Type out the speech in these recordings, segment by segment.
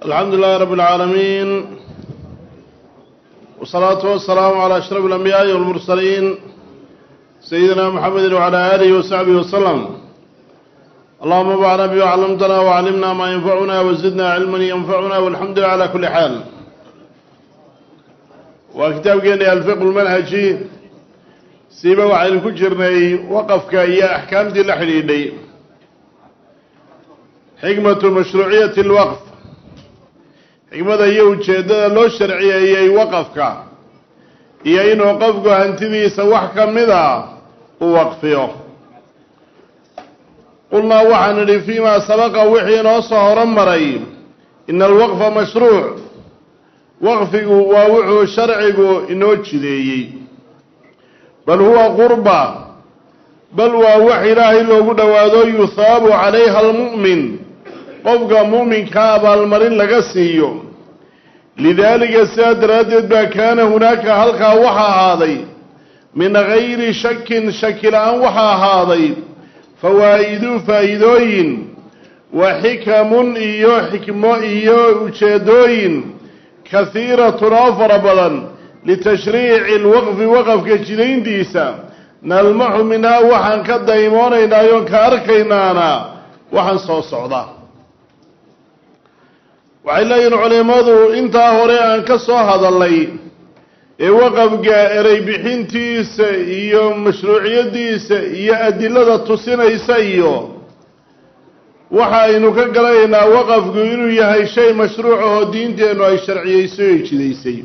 الحمد لله رب العالمين والصلاة والسلام على أشرف الأنبياء والمرسلين سيدنا محمد وعلى آله وصحبه وسلم. اللهم انفعنا بما علمتنا وعلمنا ما ينفعنا وزدنا علما ينفعنا والحمد لله على كل حال. وكتاب جاني الفقه المنهجي سيبا وعين كجرني وقفك إيا أحكام دي لحريني حكمة مشروعية الوقف xigmada iyo ujeedada loo sharciyeeyay waqafka iyo inuu qofku hantidiisa wax ka mid ah u waqfiyo. qulna waxaan nidhi fiimaa sabaqa wixii inoo soo horumaray ina alwaqfa mashruuc, waqfigu waa wuxuu sharcigu inoo jideeyey. bal huwa qurba, bal waa wax ilaahay loogu dhowaado yuthaabu calayha almu'min, qofka mu'minka abaalmarin laga siiyo. lidaalika sidaa daraaddeed baa kaana hunaaka halkaa waxa ahaaday min gayri shakin shaki la-aan waxa ahaaday fawaa'idu faa'iidooyin wa xikamun iyo xikmo iyo ujeedooyin kahiiratun oo fara badan litashriici alwaqfi waqafka jidayntiisa nalmaxu minhaa waxaan ka daymoonaynaa oon ka arkaynaana waxaan soo socda. waxay leeyihin culimmadu intaa hore aan ka soo hadalnay ee waqafka erey bixintiisa iyo mashruuciyadiisa iyo adilada tusinaysa iyo waxa aynu ka garanaynaa waqafku inuu yahay shay mashruuc ahoo diinteennu ay sharciyeysay oo jidaysay,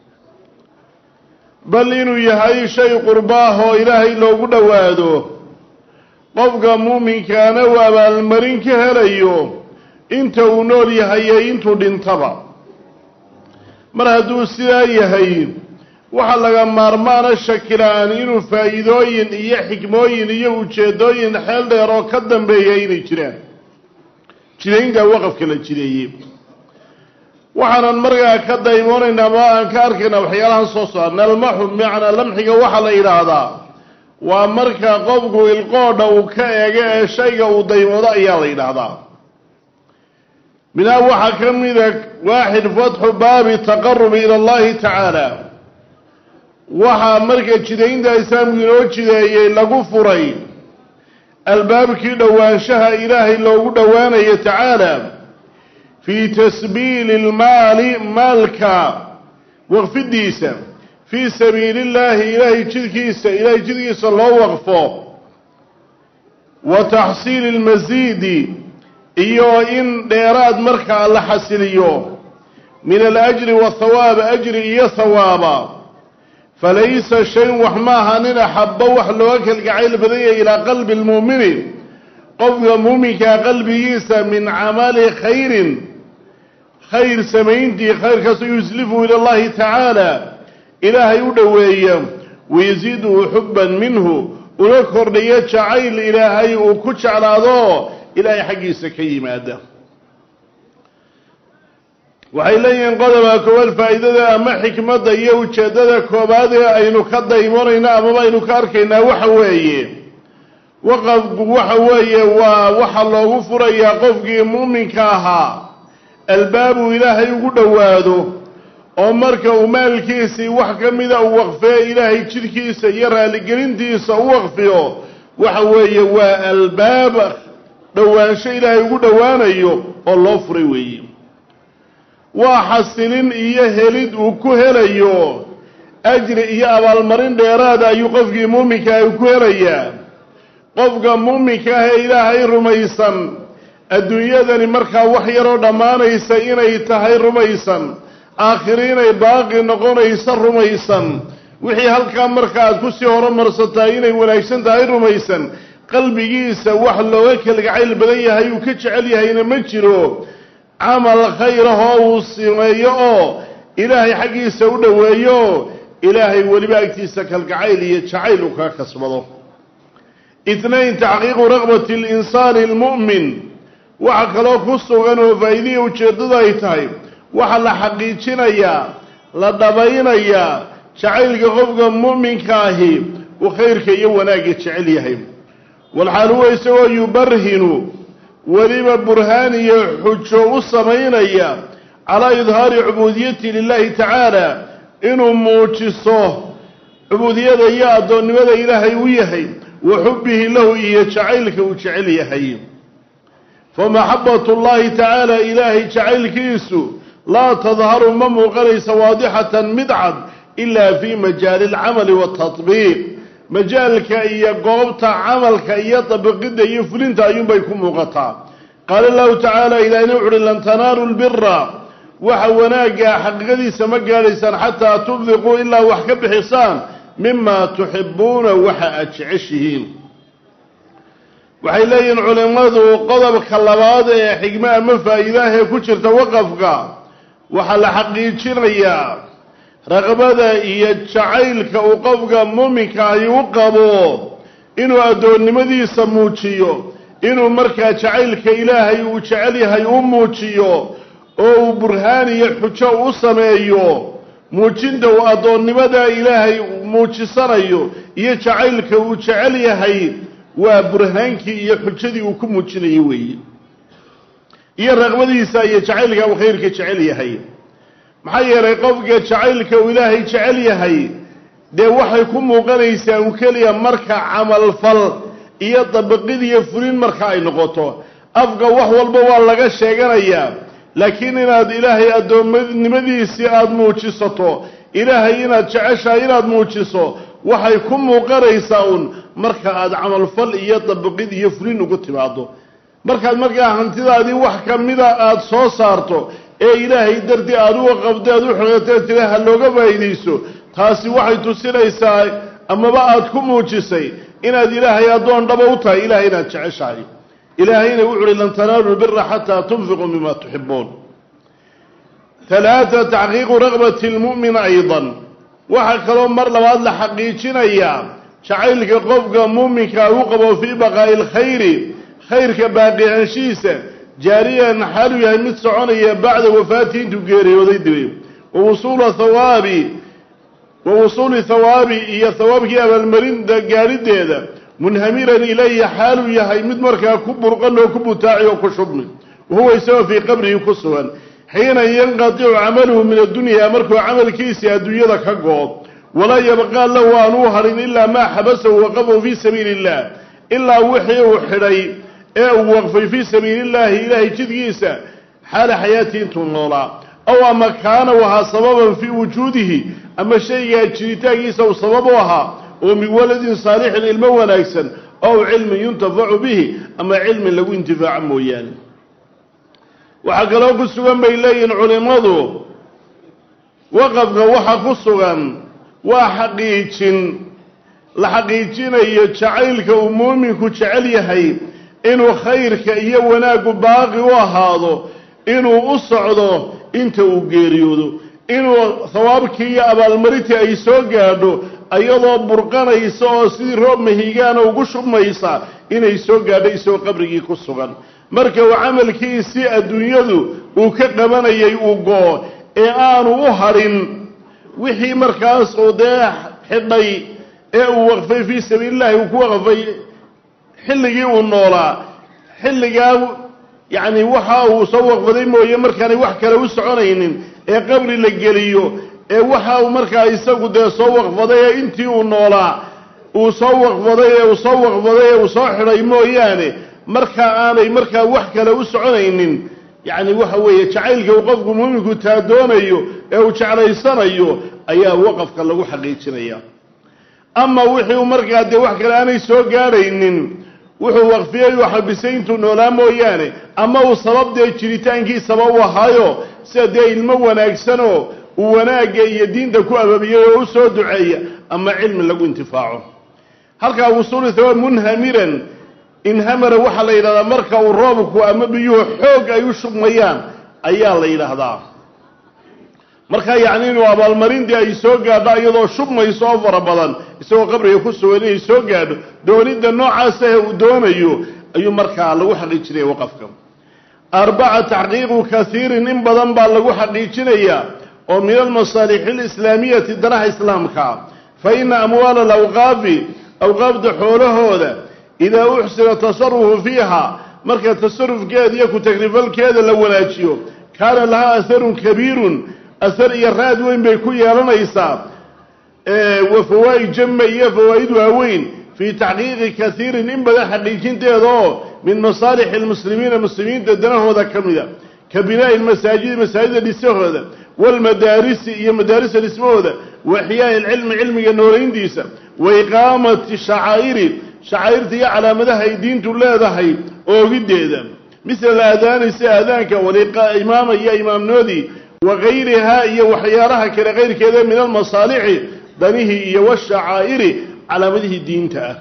bal inuu yahay shay qurba ah oo ilaahay loogu dhowaado, qofka muuminkaana uu abaalmarin ka helayo inta uu nool yahay iyo intuu dhintaba. mar hadduu sidaa yahay waxa laga maarmaana shakila-aan inuu faa'iidooyin iyo xikmooyin iyo ujeedooyin xeel dheer oo ka dambeeya inay jiraan jidaynta waqafka la jideeyey. waxaanan markaa ka daymoonaynaa ma aan ka arkaynaa waxyaalahan soo socda. nalmaxu macnaa lamxiga waxaa la yidhaahdaa waa marka qofku ilqoodha uu ka eego ee shayga uu daymoodo ayaa la yidhaahdaa. minhaa waxaa ka mida waaxid fatxu baabi taqarubi ila allahi tacaala, waxaa marka jidaynta islaamku inoo jideeyey lagu furay albaabkii dhowaanshaha ilaahay loogu dhowaanayo tacaala fii tasbiili lmaali, maalka waqfidiisa fii sabiili llaahi ilaahay jidkiisa loo waqfo, wa taxsiili lmasiidi iyo in dheeraad markaa la xasiliyo min alajri wathawaab, ajri iyo thawaaba. falaysa shayn wax ma ahanin axabba wax looga kalgacayl badan yahay ilaa qalbi lmu'mini, qofka muuminkaa qalbigiisa min camali khayrin, khayr samayntii khayrkaasoo yuslifu ila allahi tacaala ilaahay u dhoweeya, wayasiiduhu xubban minhu una kordhiyo jacayl ilaahay uu ku jeclaado ilaahay xaggiisa ka yimaada. waxay leeyihiin qodoba koowaad faa'iidada ama xikmadda iyo ujeeddada koobaad ee aynu ka daymoonayna amaba aynu ka arkaynaa waxa weeye waqafku waxa weeye waa waxa loogu furayaa qofkii mu'minka ahaa albaabuu ilaahay ugu dhowaado, oo marka uu maalkiisii wax ka mida uu waqfee ilaahay jidhkiisa iyo raaligelintiisa u waqfiyo waxa weeye waa albaab dhowaansho ilaahay ugu dhowaanayo oo loo furay weeye. waa xasilin iyo helid uu ku helayo ajri iyo abaalmarin dheeraada ayuu qofkii muuminka ah ku helayaa. qofka muuminka ah ee ilaahay rumaysan adduunyadani markaa wax yaroo dhammaanaysa inay tahay rumaysan, aakhiri inay baaqi noqonaysa rumaysan, wixii halkaa marka aad ku sii horumarsataa inay wanaagsan tahay rumaysan, qalbigiisa wax looga kalgacayl badan yahay uu ka jecel yahayna ma jiro camal khayrahoo uu sameeyo oo ilaahay xaggiisa u dhoweeyo ilaahay weliba agtiisa kalgacayl iyo jacayl uu kaga kasbado. itnayn taxqiiqu raqbati alinsaani almu'min, waxa kaloo ku sugan oo faa'iidihii ujeeddadu ay tahay waxa la xaqiijinayaa la dhabaynayaa jacaylka qofka mu'minka ahi uu khayrka iyo wanaagga jecel yahay. walxaal huwa isagoo yubarhinu weliba burhaan iyo xujo u samaynaya على إظهار عبوديته لله تعالى إنه موجسه عبودية يا أدون وذا إلهي ويهي وحبه له يجعلك وجعليه فمحبة الله تعالى إلهي جعلك يسو لا تظهر ممغريس واضحة مدعد إلا في مجال العمل والتطبيق مجالك إيا قوبت عملك إيا طبقيد يفلنت أيوم بيكون مغطى قال الله تعالى إلى نوع لن تنالوا البر وحوناك حقيقي سمقا ليسان حتى تبذقوا إلا وحكب حسان مما تحبون وحأتشعشهين وحيلين علماء قضب كاللباد حكمة مفايدة كتر توقفك وحل حقيقي رغبada iyo jacaylka uu qofka muuminka ay u qabo inuu adoonnimadiisa muujiyo inuu markaa jacaylka ilaahay uu jecel yahay u muujiyo oo uu burhaan iyo xujo u sameeyo muujinta uu adoonnimada ilaahay muujisanayo iyo jacaylka uu jecel yahay waa burhaankii iyo xujadii uu ku muujinayay weeye iyo raqbadiisa iyo jacaylka uu khayrka jecel yahay maxaa yeelay qofka jacaylka uu ilaahay jecel yahay dee waxay ku muuqanaysaa uu keliya marka camal fal iyo dabaqid iyo fulin marka ay noqoto afka wax walba waa laga sheeganayaa laakiin inaad ilaahay adoonnimadiisii aad muujisato ilaahay inaad jeceshahay inaad muujiso waxay ku muuqanaysaa un marka aad camal fal iyo dabaqid iyo fulin ugu timaado markaad markaa hantidaadii wax kamida aad soo saarto ee ilaahay dardi aad u qabdeed u xogtay tiraha looga faa'iideyso taasi waxay tusinaysaa amaba aad ku muujisay inaad ilaahay adoon dhab u tahay ilaahay inaad jeceshahay ilaahayna wuxuu lan tanaalu birra hatta tunfiqu mimma tuhibbun ثلاثة تحقيق رغبة المؤمن أيضا وحكروا مر لبعض لحقيقنا شعيلك قفك مؤمنك وقبوا في بقاء الخير خيرك باقي عنشيسة جاريا حالو يهمت سعوني بعد وفاته تقيري وضيدوي ووصول ثوابي إيا ثوابك يا المرين دا قارد هذا منهميرا إليه حالو يهمت مركا كبر قلو كبو تاعي وكشبني وهو يسوى في قبره كسوا حين ينقطع عمله من الدنيا مركو عمل كيسي الدنيا ذا كقوض ولا يبقى له أنوهر إلا ما حبسه وقفه في سبيل الله إلا وحي وحري وقفه في سبيل الله إلهي جديسا حال حياته انتظر أو مكان وها سببا في وجوده أما شيء جريتاكيسا وسببها ومن ولد صالح الموى ناكسا أو علم ينتفع به أما علم لو انتفاع مويان وحكى كسوغان بيلين علماء وقفك وحا كسوغان وحقيقين لحقيقين يجعلك ومؤمنك جعليهي إنه خيرك إيا وناك باقي وهذا إنه أصعده إنت وقيريوده إنه ثوابك إيا أبا المريتي أي سوقاده أيضا برقان أي سوى سير رب مهيقان وقشب ميسا إنه يسوقاده يسوى قبرك كسوغان marka uu camalkiisi adduunyadu uu ka qabanayay uu goo ee aanu u harin wixii markaas oo xidhay ee uu waqfay fi sabiililaahi uu ku waqfay xilligii uu noolaa xilligaa yani waxa uu soo waqfaday mooye markaanay wax kale u soconaynin ee qabri la geliyo ee waxa uu markaa isagu soo waqfaday ee intii uu noolaa uu soo waqfaday ee uu soo xidhay mooyaane marka aanay marka wax kale u soconaynin yani waxa weeye jacaylka uu qofku muuminku taadoonayo ee uu jeclaysanayo ayaa waqafka lagu xaqiijinaya ama wixii markaa wax kale aanay soo gaaraynin wuxuu waqfiyay waxa bisayntu noolaa mooyaane ama uu sababtay jiritaankiisa u ahaayo sida ilmo wanaagsano uu wanaaga iyo diinta ku ababiyay oo u soo duceeya ama cilmi lagu intifaaco halka wusuul thawab munhamiran inhamara waxa la yiraahdaa marka uu roobku ama biyuhu xoog ay u shubmayaan ayaa la yiraahdaa marka yaani inuu abaalmarintii ay soo gaadho iyadoo shubmayso fara badan isagoo qabriga ku soo weynay soo gaadho doonida noocaas ah uu doonayo ayuu markaa lagu xaqiijinay waqafka arba'a tahqiiqu kathirin in badan baa lagu xaqiijinaya oo min al-masalih al-islamiyyah daraha islaamka fa inna amwal al-awqafi awqafda xoolahooda إذا أحسن تصرف فيها مركز تصرف كذا يكون تكريفال كذا لو ناجيو kaana lahaa aharun kabiirun ahar iyo raad weyn bay ku yeelanaysaa wa fawaa'id jamma iyo fawaa'id waaweyn fii taxqiiqi kaiirin in badan xaqiijinteeda oo min masaalixi lmuslimiina muslimiinta danahooda ka mida ka binaa'i lmasaajidi masaajida dhisahooda waalmadaarisi iyo madaarista dhismahooda wa ixyaa'i ilcilmi cilmiga noolayntiisa wa iqaamati shacaa'irta iyo calaamadaha ay diintu leedahay oogiddeeda misla alaadaani si aadaanka walimaama iyo imaamnoodii wa gayrihaa iyo waxyaalaha kale kayrkeeda min almasaalixi danihii iyo washacaa'iri calaamadihii diinta ah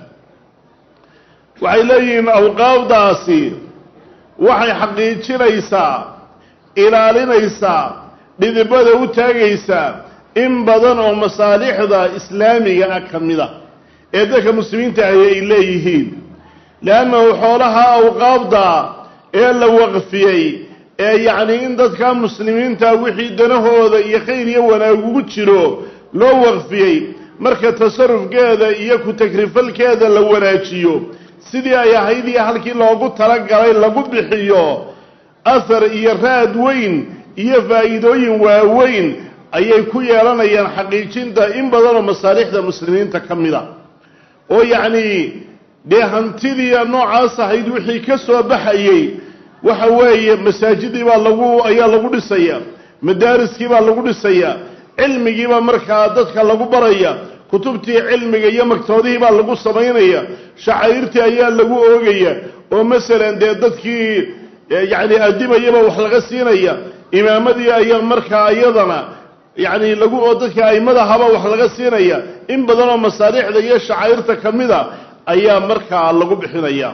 waxay leeyihiin awqaafdaasi waxay xaqiijinaysaa ilaalinaysaa dhidibada u taagaysaa in badan oo masaalixda islaamiga ah ka mida ee dadka muslimiinta ahi ay leeyihiin leannahu xoolaha awqaafda ee la waqfiyey ee yacnii in dadka muslimiinta wixii danahooda iyo khayr iyo wanaag ugu jiro loo waqfiyey marka tasarufkeeda iyo ku-takrifalkeeda la wanaajiyo sidii ay ahayd iyo halkii loogu talagalay lagu bixiyo ahar iyo raad weyn iyo faa'iidooyin waaweyn ayay ku yeelanayaan xaqiijinta in badanoo masaalixda muslimiinta ka mida oo yacnii dee hantidii noocaas ahayd wixii ka soo baxayey waxa weeye masaajidii baa ayaa lagu dhisayaa madaariskii baa lagu dhisayaa cilmigiibaa markaa dadka lagu baraya kutubtii cilmiga iyo maktabadihii baa lagu samaynaya shacaa'irtii ayaa lagu oogaya oo masalan dee dadkii yacni adimayaba wax laga siinaya imaamadii ayaa markaa iyadana yacni oo dadka a'imadahaba wax laga siinaya in badanoo masaalixda iyo shacaa'irta ka mida ayaa markaa lagu bixinaya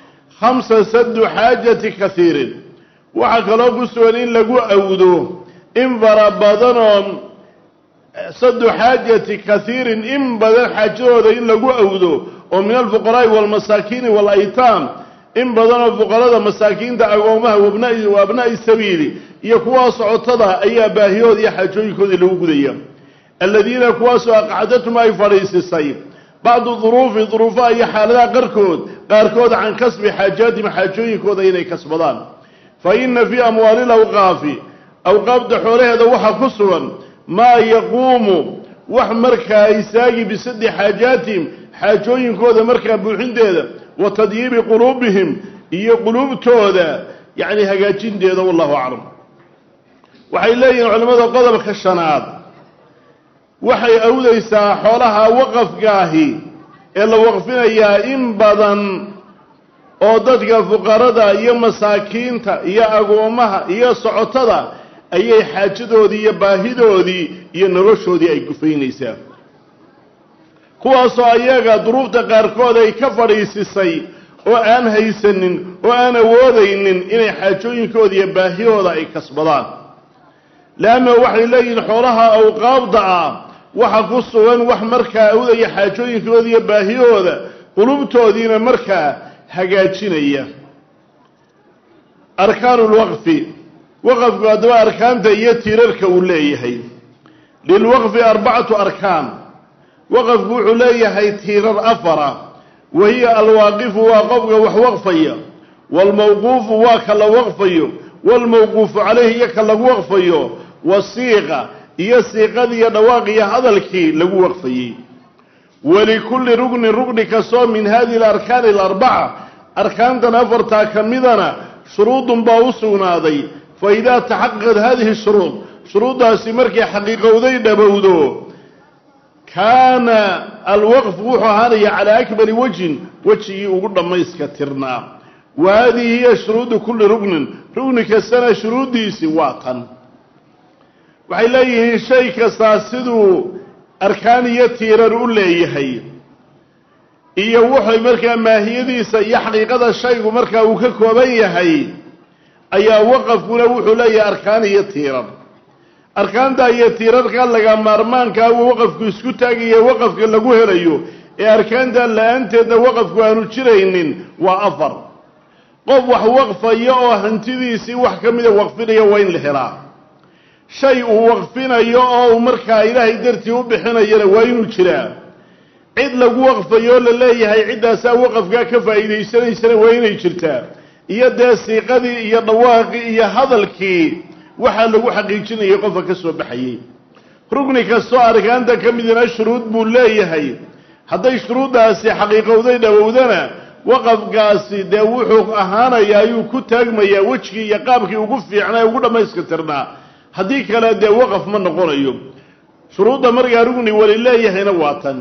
5 saddu xaajati kaiirin waxaa kaloo ku sugan in lagu awdo in fara badanoo saddu xaajati kaiirin in badan xaajadooda in lagu awdo oo min alfuqaraa'i waalmasaakiini waalaytaam in badanoo fuqarada masaakiinta agoomaha wa abnaa'i sabiili iyo kuwaa socotada ayaa baahiyooda iyo xaajooyinkoodii lagu gudaya aladiina kuwaasoo aqcadatum ay fadhiisisay bacdu duruufaha iyo xaaladaha qaarkood can kasbi xaajaatihim xaajooyinkooda inay kasbadaan fa ina fii amwaali lawqaafi awqaafda xoolaheeda waxaa ku sugan maa yaquumu wax markaa istaagi bisaddi xaajaatihim xaajooyinkooda markaa buuxinteeda wa tadyiibi quluubihim iyo quluubtooda yacni hagaajinteeda wallahu aclam waxay leeyihiin culimmada qodobka 5aad waxay awdaysaa xoolaha waqafkaahi ee la waqfinayaa in badan oo dadka fuqarada iyo masaakiinta iyo agoomaha iyo socotada ayay xaajadoodii iyo baahidoodii iyo noloshoodii ay gufaynaysaa kuwaasoo ayaga duruufta qaarkood ay ka fadhiisisay oo aan haysanin oo aan awoodaynin inay xaajooyinkooda iyo baahiyooda ay kasbadaan leanna waxay leeyihiin xoolaha awqaafda ah waxa ku sugan wax markaa awdaya xaajooyinkooda iyo baahiyooda qulubtoodiina markaa hagaajinaya arkaanu lwaqfi waqafku haddaba arkaanta iyo tiirarka uu leeyahay lilwaqfi 4 arkaan waqafku wuxuu leeyahay tiirar 4 wahiya alwaaqifu waa qofka wax waqfaya waalmawquufu waa ka la waqfayo waalmawquufu calayhi iyo ka lagu waqfayo wasiiqa iyo siiqadiiyo dhawaaqiyo hadalkii lagu waqfayey walikulli rugni kastoo min hadihi alarkaani 4 arkaantan 4 ka midana shuruudun baa u sugnaaday fa idaa taxaqaqad hadihi shuruuddaasi markay xaqiiqowday dhabowdo kaana alwaqfu wuxuu ahaanaya calaa akbari wajhin wejigii ugu dhammayska tirnaa wa haadihi hiya shuruudu kulli rugni kastana shuruuddiisi waa tan waxay leeyihiin shay kastaa siduu arkaan iyo tiirar u leeyahay iyo wuxuu markaa maahiyadiisa iyo xaqiiqada shaygu markaa uu ka kooban yahay ayaa waqafkuna wuxuu leeyahay arkaan iyo tiirar arkaanta iyo tiirarka laga maarmaankaa uu waqafku isku taagaya waqafka lagu helayo ee arkaanta la-aanteedna waqafku aanu jiraynin waa 4 qof wax waqfaya oo hantidiisii wax ka mida waqfinaya waa in la helaa shay uu waqfinayo oo uu markaa ilaahay dartii u bixinayana waa inuu jiraa cid lagu waqfayo la leeyahay ciddaasaa waqafkaa ka faa'iidaysanaysana waa inay jirtaa iyo dee siiqadii iyo dhawaaqii iyo hadalkii waxa lagu xaqiijinayay qofka ka soo baxayay rugni kastoo arkaanta ka midna shuruud buu leeyahay hadday shuruudaasi xaqiiqowday dhawowdana waqafkaasi dee wuxuu ahaanayaa ayuu ku taagmayaa wejigii iyo qaabkii ugu fiicnaa ugu dhammaystirnaa haddii kale dee waqaf ma noqonayo shuruudda markaa rugni wali leeyahayna waa tan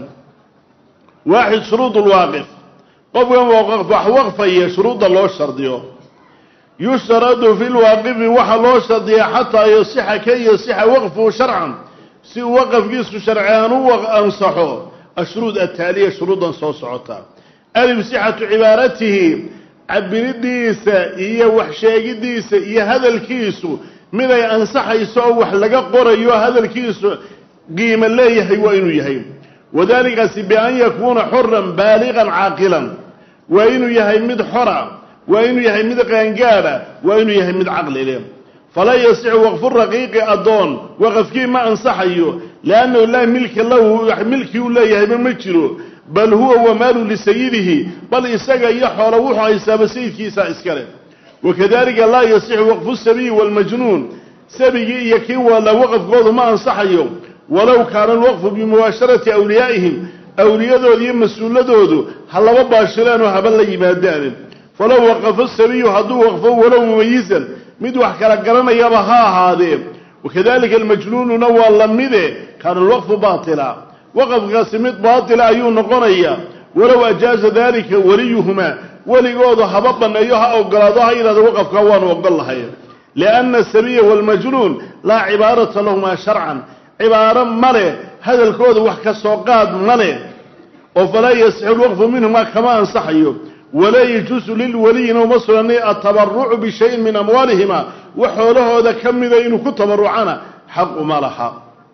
waaxid shuruud ulwaaqif qofkan wax waqfaya shuruudda loo shardiyo yushtaradu fi lwaaqifi waxa loo shardiya xataa yasixa ka yasixa waqfuhu sharcan si uu waqafkiisu sharciyan u ansaxo ashruud ataaliya shuruudan soo socota alif sixatu cibaaratihi cabiridiisa iyo wax sheegidiisa iyo hadalkiisu mid ay ansaxayso oo wax laga qorayo hadalkiisu qiimo leeyahay waa inuu yahay wadaalikaasi bian yakuuna xuran baaligan caaqilan waa inuu yahay mid xora waa inuu yahay mid qaangaadha waa inuu yahay mid caqli leh falaa yasixu waqfu raqiiqi addoon waqafkii ma ansaxayo liannahu laa milka lahu milkii u leeyahayba ma jiro bal huwa wamaalu lisayidihi bal isaga iyo xoolo wuxuu haystaaba sayidkiisa iskale wakadalika laa yasixu waqfu sabiyi waalmajnuun sabigii iyo kii waala waqafkoodu ma ansaxayo walow kaana alwaqfu bimubaasharati awliyaa'ihim awliyadooda iyo mas-uuladoodu ha laba baashiraan oo haba la yimaadaan falow waqafa sabiyu hadduu waqfo walow mumayizan mid wax kala garanayaba ha ahaadee wakadalika almajnuununa waa lamide kaana alwaqfu baatila waqafkaasi mid baatila ayuu noqonayaa walow ajaaza dalika waliyuhumaa weligoodu haba banneeyo ha ogolaado ha yidhahdo waqafkaa waanu ogol lahay lianna asabiya waalmajnuun laa cibaarata lahumaa sharcan cibaaro male hadalkooda wax ka soo qaad male oo falaa yasixu lwaqfu minhumaa kama ansaxayo walaa yajuusu lilwaliyina uma suganay atabarucu bishayin min amwaalihima wax xoolahooda ka mida inuu ku tabarucana xaq uma laha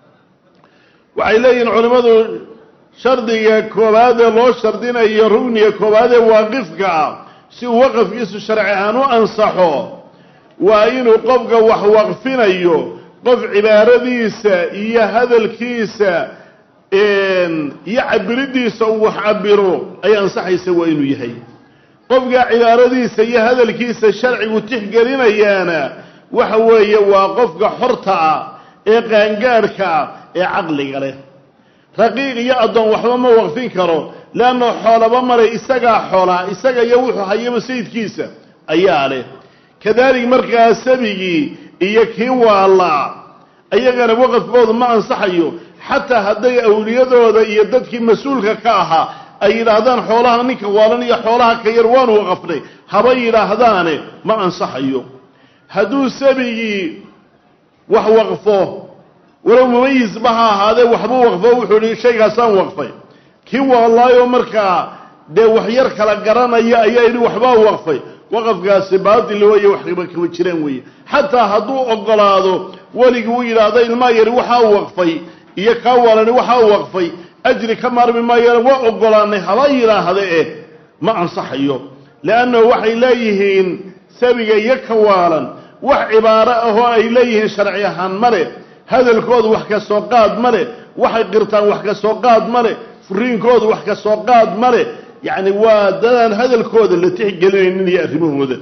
waxay leeyihiin culimmadu shardiga koowaadee loo shardinayo rugniga koowaadee waaqifka ah si uu waqafkiisu sharci ahaan u ansaxo waa inuu qofka wax waqfinayo qof cibaaradiisa iyo hadalkiisa iyo cabiridiisa uu wax cabiro ay ansaxaysa waa inuu yahay qofka cibaaradiisa iyo hadalkiisa sharcigu tixgelinayaana waxa weeye waa qofka xorta ah ee qaangaarhka ah ee caqliga leh raqiiq iyo addoon waxba ma waqfin karo leanno xoolaba maray isagaa xoolaa isaga iyo wuxuu hayaba sayidkiisa ayaa leh kadalik markaa sabigii iyo kii waalaa ayagana waqafkoodu ma ansaxayo xataa hadday awliyadooda iyo dadkii mas-uulka ka ahaa ay yidhaahdaan xoolaha ninka waalan iyo xoolaha ka yar waanu waqafnay haba yidhaahdaane ma ansaxayo hadduu sabigii wax waqfo walow mumayisba ha ahaadee waxbuu waqfo wuxuu ihi shaygaasaan waqfay kii waalaayo markaa dee waxyar kala garanaya ayaa yidhi waxbaa waqfay waqafkaasi baatil weeye waxba kama jiraan weeye xataa hadduu ogolaado weligii uu yidhaahdo ilmaa yari waxaa waqfay iyo kaa waalani waxaa waqfay ajri ka maarmi maayana waa ogolaanay haba yidhaahda ma ansaxayo liannahu waxay leeyihiin sabiga iyo ka waalan wax cibaaro ahoo ay leeyihiin sharci ahaan male hadalkoodu wax ka soo qaad male waxay qirtaan wax ka soo qaad male furiinkoodu wax ka soo qaad male yacni waa dadaan hadalkooda la tixgelinaynin iyo arrimahooda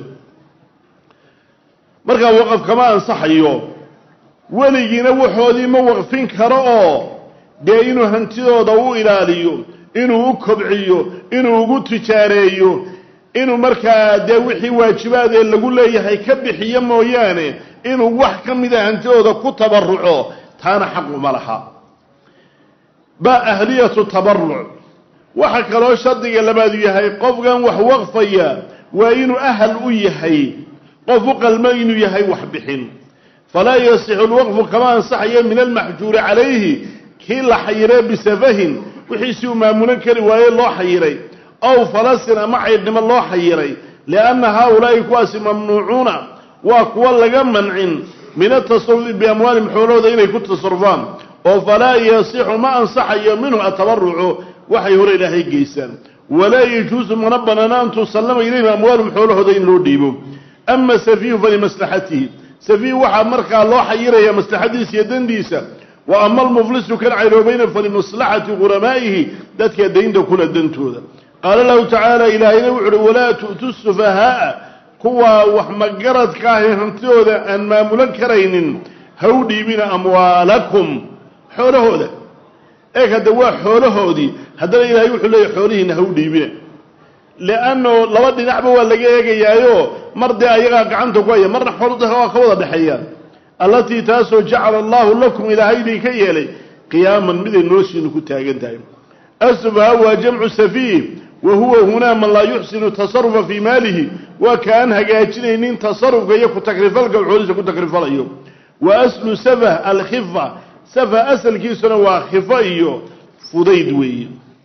markaa waqaf kama ansaxayo weligiina waxoodii ma waqfin karo oo dee inuu hantidooda u ilaaliyo inuu u kobciyo inuu ugu tijaareeyo inuu markaa dee wixii waajibaad ee lagu leeyahay ka bixiyo mooyaane inuu wax ka mida hantidooda ku tabaruco taana xaq uma laha ba ahliyatu tabaruc waxa kaloo shardiga labaadu yahay qofkan wax waqfaya waa inuu ahal u yahay qof u qalmo inuu yahay wax bixin falaa yasixu lwaqfu kama ansaxayo min almaxjuuri calayhi kii la xayiray bisafahin wixiisii uu maamulan kari waaye loo xayiray aw falasin ama caydhnimo loo xayiray lianna haaulaa'i kuwaasi mamnuucuuna waa kuwa laga mancin min atasarufi biamwaalihim xoolahooda inay ku tasarufaan oo falaa yasixu ma ansaxayo minhu atabarucu waxay hore ilaahay geysaan walaa yajuusu mana banaana an tusallama ilayhim amwaalum xoolahooda in loo dhiibo ama safiihu falimaslaxatihi safiih waxaa markaa loo xayiraya maslaxadiisa iyo dandiisa wa ama almuflisu kan cayroobayna falimaslaxati quramaa'ihi dadka daynta kula dantooda qaala lahu tacaala ilaahayna wuxu uhi walaa tu'tu sufahaa'a kuwa wax magaradka ah hantidooda aan maamulan karaynin ha u dhiibina amwaalakum xoolahooda hada waa xoolahoodii haddana ilaahay wuxuu leeyahay xoolihiina ha u dhiibina li'anno laba dhinacba waa laga eegayaayo mar dee ayagaa gacanta ku haya marna xooluda waa ka wada dhexeeyaan allatii taasoo jacala allahu lakum ilaahay idinka yeelay qiyaaman miday noloshiinu ku taagan tahay asfaha waa jamcu safiih wa huwa hunaa man laa yuxsinu tasarufa fii maalihi waa kaan hagaajinaynin tasarufka iyo ku takrifalka xoolihiisa ku takrifalayo wa aslu safah alkhifa safah asalkiisuna waa khifo iyo fudayd weeye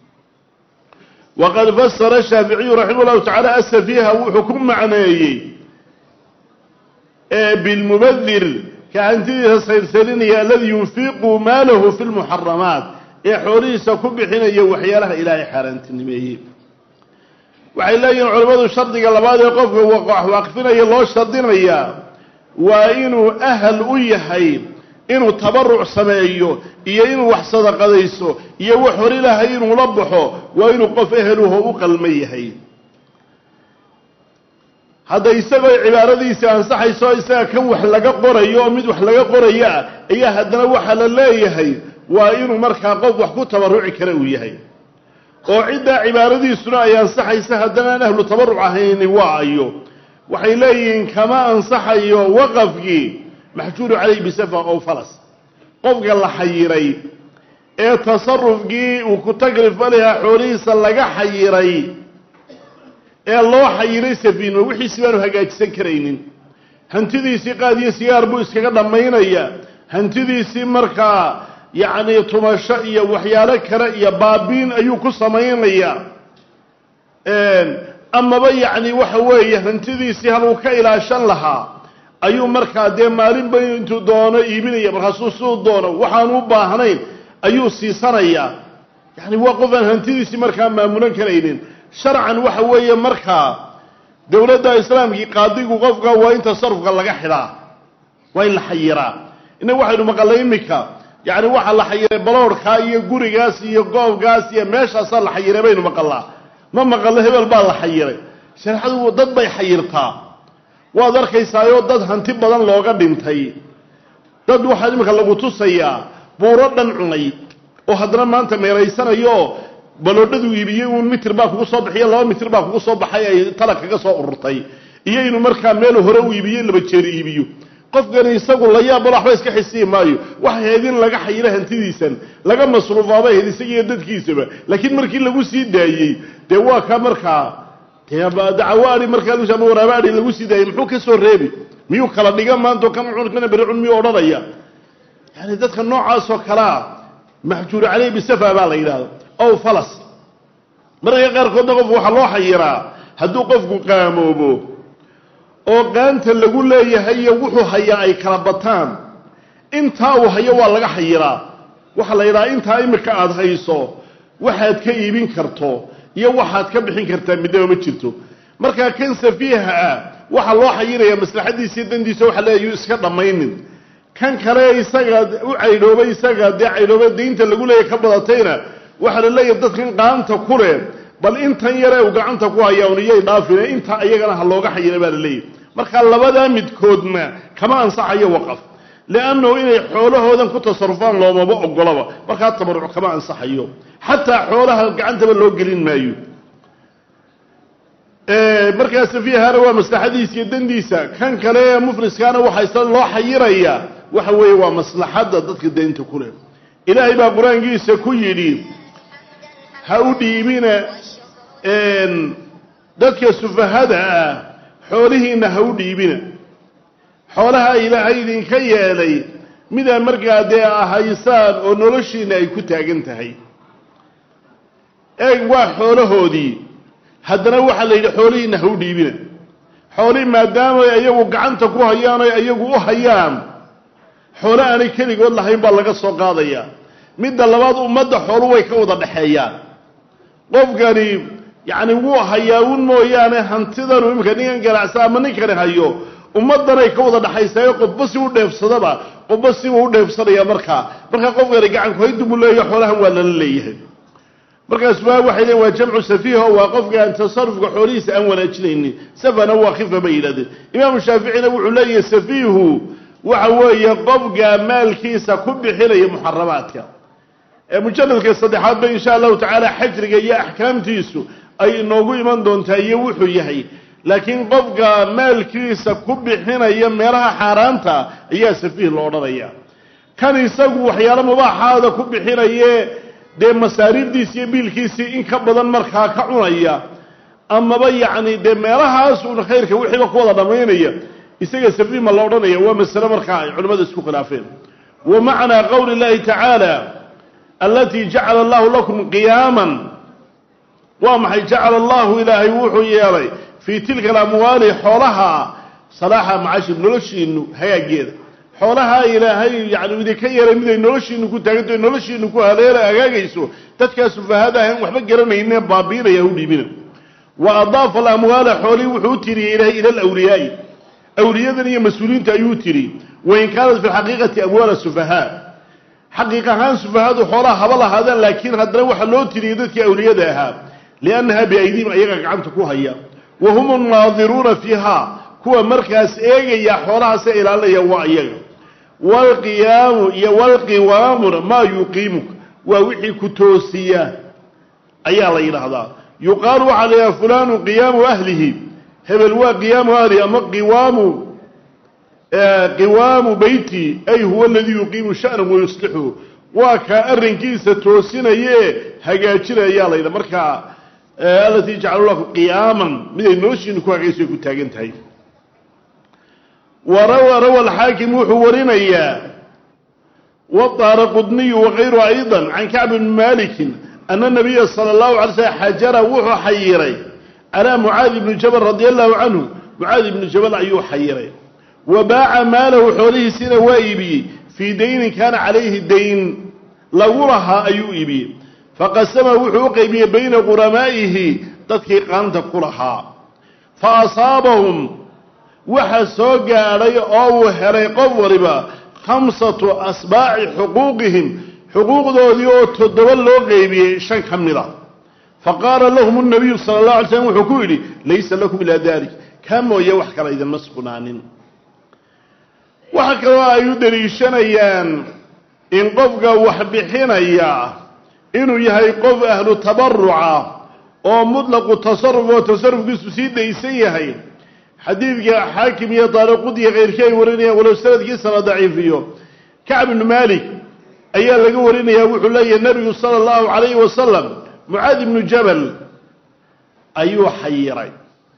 waqad fasara shaaficiyu raximah llahu tacaala asafiiha wuxuu ku macneeyey bilmubadir ka hantidiisa sayrsarinaya alladii yunfiqu maalahu fi lmuxaramaat ee xoolihiisa ku bixinaya waxyaalaha ilaahay xaaraantinimeeyey waxay leeyihiin culimmadu shardiga labaad ee qofka waaqfinaya loo shardinayaa waa inuu ahal u yahay inuu tabaruc sameeyo iyo inuu wax sadaqadayso iyo wax hor ilaahay inuu la baxo waa inuu qof eheluho u qalma yahay hadda isagoo cibaaradiisa ansaxayso isaga kan wax laga qorayo oo mid wax laga qoraya ayaa haddana waxa la leeyahay waa inuu markaa qof wax ku tabaruci kara uu yahay oo ciddaa cibaaradiisuna ay ansaxaysa haddana aan ahlu tabaruc ahayni waa ayo waxay leeyihiin kama ansaxayo waqafkii maxjuuru calayh bisafa ow falas qofka la xayiray ee tasarufkii uu ku tagrifalahaa xoolihiisa laga xayiray ee loo xayiray safiino wixiisi baanu hagaajisan karaynin hantidiisii qaad iyo sigaar buu iskaga dhammaynaya hantidiisii markaa yacni tumasho iyo waxyaalo kale iyo baabiin ayuu ku samaynayaa amaba yacni waxa weeye hantidiisii haluu ka ilaashan lahaa ayuu markaa dee maalinba intuu doono iibinaya markaasuu siduu doono waxaanu u baahnayn ayuu siisanayaa yacni waa qof aan hantidiisii markaa maamulan karaynin sharcan waxa weeye markaa dowladda islaamkii qaadigu qofka waa in tasarufka laga xidhaa waa in la xayiraa innaga waxaynu maqallay imika yacni waxaa la xayiray baloorhkaa iyo gurigaas iyo goobkaas iyo meeshaasaa la xayiray baynu maqallaa ma maqallo hebel baa la xayiray shareecadu dad bay xayirtaa waad arkaysaayoo dad hanti badan looga dhintay dad waxaa imika lagu tusayaa buuro dhan cunay oo haddana maanta meeraysanayo baloodhadu iibiyey uun mitir baa kugu soo bixiyo 2 mitir baa kugu soo baxay ay talag kaga soo ururtay iyo inuu markaa meel hore u iibiyey 2 jeer iibiyo qofkani isagu la yaab waxba iska xisii maayo waxa heedin laga xayira hantidiisan laga masruufaaba heedisagiyo dadkiisaba laakiin markii lagu sii daayay dee waa ka markaa dacawaani markaa lagu sameeyo waraabaadi lagu sii daayay muxuu ka soo reebi miyuu kala dhiga maanta kan cunkan bari'un miyuu odhanaya yani dadka noocaas oo kala maxjuur calayhi bisafa baa la yiraahdo aw falas marka qaarkood qof waxa loo xayiraa hadduu qofku qaamoobo oo qaanta lagu leeyahay wuxuu hayaa ay kala bataan inta uu hayo waa laga xayiraa waxa la yiraahdaa inta imika aad hayso waxaad ka iibin karto iyo waxaad ka bixin kartaa midaba ma jirto marka kan safiiha waxa loo xayirayaa maslaxadiisa dandiisa waxa leeyahay iska dhamaynin kan kale isaga u caydoobay isaga caydoobay diinta lagu leeyahay ka badatayna waxa la leeyahay dadkan qaanta ku leh bal intan yare uu gacanta ku hayaa uniyay dhaafina inta ayagana ha looga xayira baa la leeyahay marka labada midkoodna kama ansaxayo waqaf laano inay xoolahoodan ku tasarrufaan loomaba ogolaba marka tabaruc kama ansaxayo hatta xoolaha gacantaba loo gelin maayo markaas fiihaana waa maslaxadiisa iyo dandiisa kan kale mufliskaana waxa isla loo xayiraya waxa weeye waa maslaxada dadka deynta ku leh ilaahay baa quraankiisa ku yidhi ha u dhiibina dadka sufahada xoolihiina ha u dhiibina xoolaha ilaahay idinka yeelay midaan markaa dee ahaysaan oo noloshiina ay ku taagan tahay waa xoolahoodii haddana waxaa la yidhi xoolihiina ha u dhiibina xoolihii maadaama ayagu gacanta ku hayaan o ayagu u hayaan xoolo aanay keligood lahayn baa laga soo qaadayaa midda labaad ummadda xoolu way ka wada dhexeeyaan qofkani yacni wuu hayaa un mooyaane hantidanu imika ninkan ganacsa ama ninkani hayo ummaddanay ka wada dhexaysaayo qofba si u dheefsadaba qofba si uu u dheefsanaya markaa qofkani gacanku haydumuu leeyahay xoolahan waa lala leeyahay markaas waxay leeyihiin waa jamcu safiih oo waa qofka aan tasarrufka xoolihiisa aan wanaajinaynin safana waa khifa bay yidhahdeen imaamu shaaficina wuxuu leeyahay safiihu waxa weeye qofka maalkiisa ku bixinaya muxaramaadka mujalladka saddexaad ba insha allahu tacaala xajriga iyo axkaamtiisu ay inoogu iman doontaa iyo wuxuu yahay laakiin qofka maalkiisa ku bixinaya meelaha xaaraanta ayaa safiih loo odhanaya kan isagu waxyaalo mubaaxaada ku bixinaye dee masaariifdiisi iyo biilkiisii in ka badan markaa ka cunaya amaba yacni dee meelahaas uun khayrka wixiiba ku wada dhammaynaya isaga safiih ma la odhanaya waa masale markaa ay culimmada isku khilaafeen wa macnaa qowli llahi tacaala alatii jacala allahu lakum qiyaaman waa maxay jacala allahu ilaahay wuxuu yeelay fii tilka alamwaali xoolaha salaaxa macaashir noloshiinu hagaageeda xoolaha ilaahay yani idinka yeelay miday noloshiinu ku taagantahay noloshiinu ku haleela hagaagayso dadkaa sufahada ahan waxba garanayne baabiinaya u dhiibina wa adaafa alamwaala xoolihii wuxuu u tiriyey ilaahay ila alawliyaai awliyadan iyo mas-uuliyiinta ayuu tiri wain kaanat fi lxaqiiqati amwaala sufahaa xaqiiq ahaan sufahadu xoolaha haba lahaadaan laakiin haddana waxaa loo tiriyey dadkii awliyada ahaa liannaha biaydiihim ayaga gacanta ku haya wa hum annaadiruuna fiiha kuwa markaas eegaya xoolahaase ilaalinaya waa iyaga waalqiyaamu iyo waalqiwaamuna maa yuqiimuka waa wixii ku toosiya ayaa la yidhaahdaa yuqaalu waxaa la yidhaha fulaanu qiyaamu ahlihi hebel waa qiyaamu ahlihi ama qiwaamu beyti ay huwa aladii yuqiimu sha'nahu wayuslixuhu waa kaa arrinkiisa toosinaye hagaajinaya ayaa la yidhaha markaa alatii jacaluu lakum qiyaaman miday noloshiinu ku hagayso ay ku taagan tahay rawa alxaakim wuxuu warinayaa wadaaraqudniyu wakayru ayضa can kacb bni malikin ana nabiya sala اllahu alay slm xajara wuxuu xayiray calaa mucaadi bni jabal radia allahu canhu mucaadi ibni jabal ayuu xayiray wa baaca maalahu xoolihiisiina waa iibiyey fii daynin kaana calayhi dayn lagu lahaa ayuu iibiyey faqasama wuxuu u qaybiyey bayna quramaa'ihi dadkii qaanta ku lahaa fa asaabahum waxa soo gaadhay oo uu helay qof waliba 5 asbaaci xuquuqihim xuquuqdoodii oo 7 loo qaybiyey 5 ka mid ah faqaala lahum الnabiyu sala اllahu alay slm wuxuu ku yidhi laysa lakum ilaa dalik kaa mooye wax kale idinma sugnaanin waxa kaloo ay u daliishanayaan in qofka wax bixinaya inuu yahay qof ahlu tabaruca oo mutlaqu tasarruf oo tasarrufkiisu sii daysan yahay xadiidka xaakim iyo daaraqudi iyo keyrkii ay warinayaan walow sanadkiisana daciifiyo kacb ibnu malik ayaa laga warinayaa wuxuu leeyahay nebigu sala allahu calayhi wasalam mucaad ibnu jabal ayuu xayiray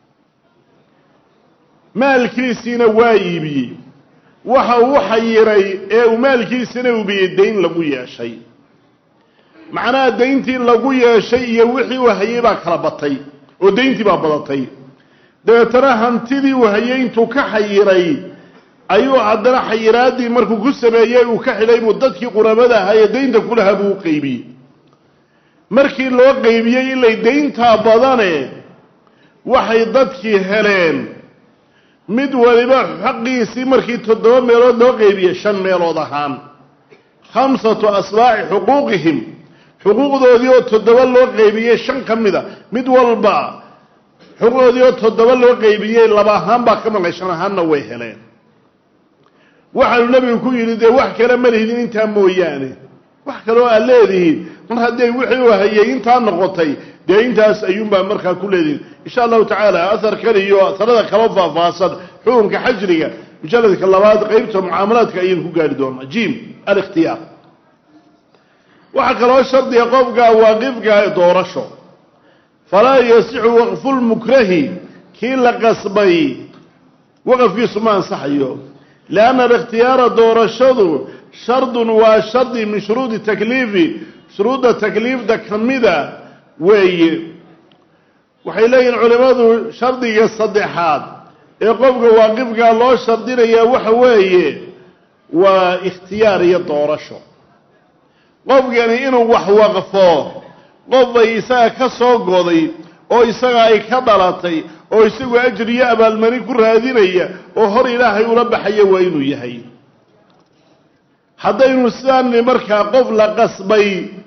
maalkiisiina waa iibiyey waxa uu xayiray ee uu maalkiisina ubiyey dayn lagu yeeshay macnaha dayntii lagu yeeshay iyo wixii uu hayay baa kala batay oo dayntii baa badatay dabeetana hantidii uu hayay intuu ka xayiray ayuu haddana xayiraadii markuu ku sameeyey uu ka xidhay buu dadkii quramada ahaa ee daynta ku lahaa buu u qaybiyey markii loo qaybiyey ilay dayntaa badane waxay dadkii heleen mid waliba xaqiisii markii 7 meelood loo qaybiyey 5 meelood ahaan 5 asbaaci xuquuqihim xuquuqdoodii oo 7 loo qaybiyey 5 ka mida mid walba xuquuqdoodii oo 7 loo qaybiyey 2 ahaan baa ka maqan 5 ahaanna way heleen waxaanu nebigu ku yidhi dee wax kale ma lihidin intaa mooyaane wax kaloo aad leedihiin mar hadday wixii uu hayay intaa noqotay dee intaas ayuunbaa markaa ku leedihiin insha allahu tacaala ahar kale iyo aharada kala faahfaahsan xukunka xajriga mujalladka 2 qaybta mucaamalaadka ayaynu ku gaari doonaa jim alikhtiyaar waxaa kaloo shardiga qofka waaqifka doorasho falaa yasixu waqfu lmukrahi kii la qasbay waqafkiisu ma ansaxayo lianna alikhtiyaara doorashadu shardun waa shardi min shuruudi takliifi shuruudda takliifda ka mida weeye waxay leeyihin culimmadu shardiga 3aad ee qofka waaqifkaa loo shardinayaa waxa weeye waa ikhtiyaar iyo doorasho qofkani inuu wax waqfo qof ay isaga ka soo goday oo isaga ay ka dhalatay oo isagu ajir iyo abaalmarin ku raadinaya oo hor ilaahay ula baxaya waa inuu yahay haddaynu sidaan markaa qof la qasbay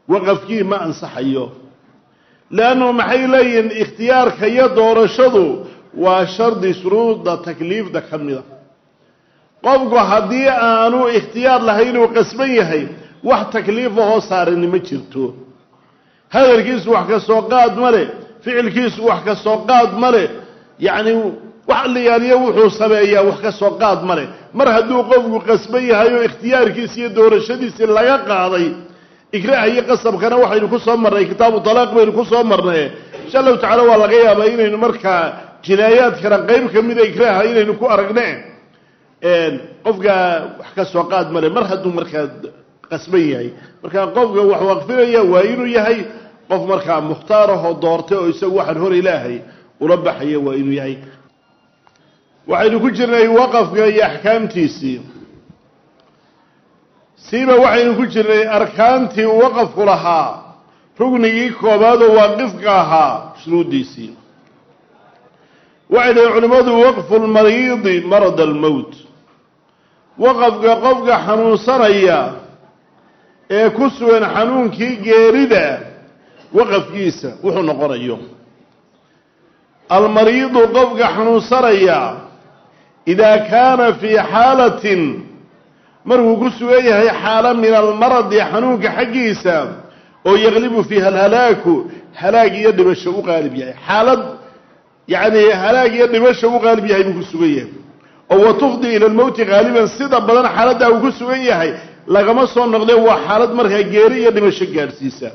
waqafkii ma ansaxayo laannu maxay leeyihiin ikhtiyaarka iyo doorashadu waa shardi shuruuda takliifda ka mida qofku haddii aanu ikhtiyaar lahayn uu qasban yahay wax takliifa hoo saarani ma jirto hadalkiisu wax ka soo qaad ma leh ficilkiisu wax ka soo qaad ma leh yacni wax liyaaliyo wuxuu sameeyaa wax ka soo qaad ma leh mar hadduu qofku qasban yahay oo ikhtiyaarkiisa iyo doorashadiisii laga qaaday ikraaha iyo qasabkana waxaynu ku soo marnay kitaabu talaaq baynu ku soo marnay insha allahu tacaala waa laga yaabaa inaynu markaa jinaayaadkana qayb ka mida ikraaha inaynu ku aragne qofka wax ka soo qaad male mar hadduu markaa qasban yahay markaa qofka wax waqfinaya waa inuu yahay qof markaa mukhtaar ahoo doortay oo isagu waxaan hor ilaahay ula baxaya waa inuu yahay waxaynu ku jirnay waqafka iyo axkaamtiisii siiba waxaynu ku jirnay arkaantii uu waqafku lahaa rugnigii koobaad oo waaqifka ahaa shuruuddiisii waxay dhahay culimmadu waqfu lmariidi marad almowt waqafka qofka xanuunsanaya ee ku sugan xanuunkii geerida waqafkiisa wuxuu noqonayo almariidu qofka xanuunsanaya idaa kaana fii xaalatin markuu ku sugan yahay xaalo min almaradi xanuunka xaggiisa oo yaqlibu fiiha alhalaaku halaag iyo dhibasho u qaalib yahay xaalad yacni halaag iyo dhibasho u qaalib yahay buu ku sugan yahay oo watufdi ila almowti qaaliban sida badan xaaladdaa uu ku sugan yahay lagama soo noqdee waa xaalad markaa geeri iyo dhimasho gaadhsiisa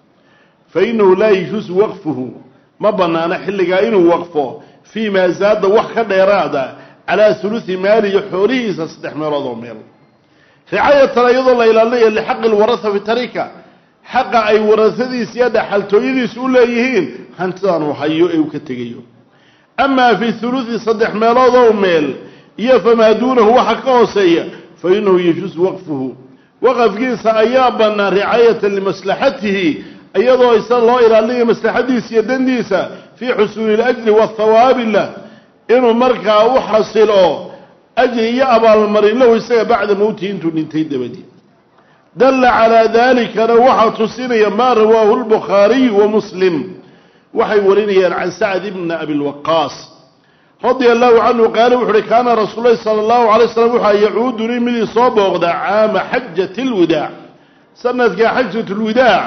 fa innahu laa yajuusu waqfuhu ma bannaano xilligaa inuu waqfo fii maa zaada wax ka dheeraada calaa hulusi maalihi xoolihiisa 3 meelood oo meel ricaayatan iyadoo la ilaalinayo lixaqi lwarasa fi tarika xaqa ay warasadiisa iyo dhaxaltooyadiisa u leeyihiin hantidan uu hayo ee uu ka tegayo amaa fi hulusi 3 meelood oo meel iyo famaa duunahu waxa ka hooseeya fa innahu yajuusu waqfuhu waqafkiisa ayaa bannaan ricaayatan limaslaxatihi iyadoo isa loo ilaalinayo maslaxadiisa iyo dandiisa fii xusuuli اlajri waاthawaabi lah inuu markaa u xasilo ajri iyo abaalmarin lahu isaga bacda mowtihi intuu dhintay dabadii dalla calaa dalikana waxaa tusinaya maa rawaahu lbukhaariyu wa muslim waxay warinayaan can sacd ibna abilwaqaas radia allahu canhu qaala wuxu uhi kaana rasuul lahi sala allahu alay slam waxaa yacuudunii midii soo booqda caama xajat lwidaac sanadka xajat lwidaac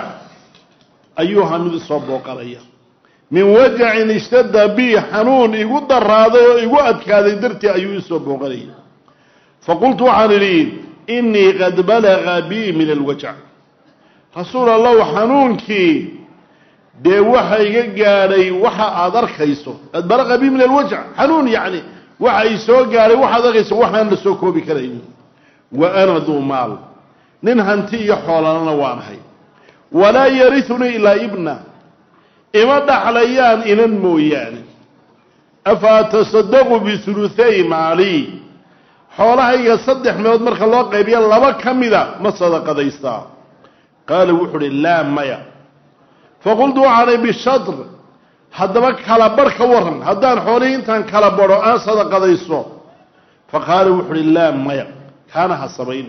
ayuuha mid soo booqanaya min wajacin ishtada bi xanuun igu daraaday oo igu adkaaday dartii ayuu isoo booqanaya faqultu waxaan idhi inii qad balaga bi min alwajac rasuul allahu xanuunkii dee waxa iga gaadhay waxa aad arkayso qad balaga bi min alwajac xanuun yacni waxa i soo gaadhay waxaad arkayso waxaan la soo koobi karayn wa ana duu maal nin hanti iyo xoolana waanahay walaa yarisunii ilaa ibna ima dhaxlayaan inan mooyaane afa atasadaqu bihuluhay maalii xoolahayga 3 meelood marka loo qaybiya 2 ka mida ma sadaqadaystaa qaala wuxuu uhi laa maya faqultu waxaanay bishadr haddaba kala barh ka waran haddaan xoolihii intaan kala badho aan sadaqadayso faqaala wuxu uhi laa maya kaana ha samayni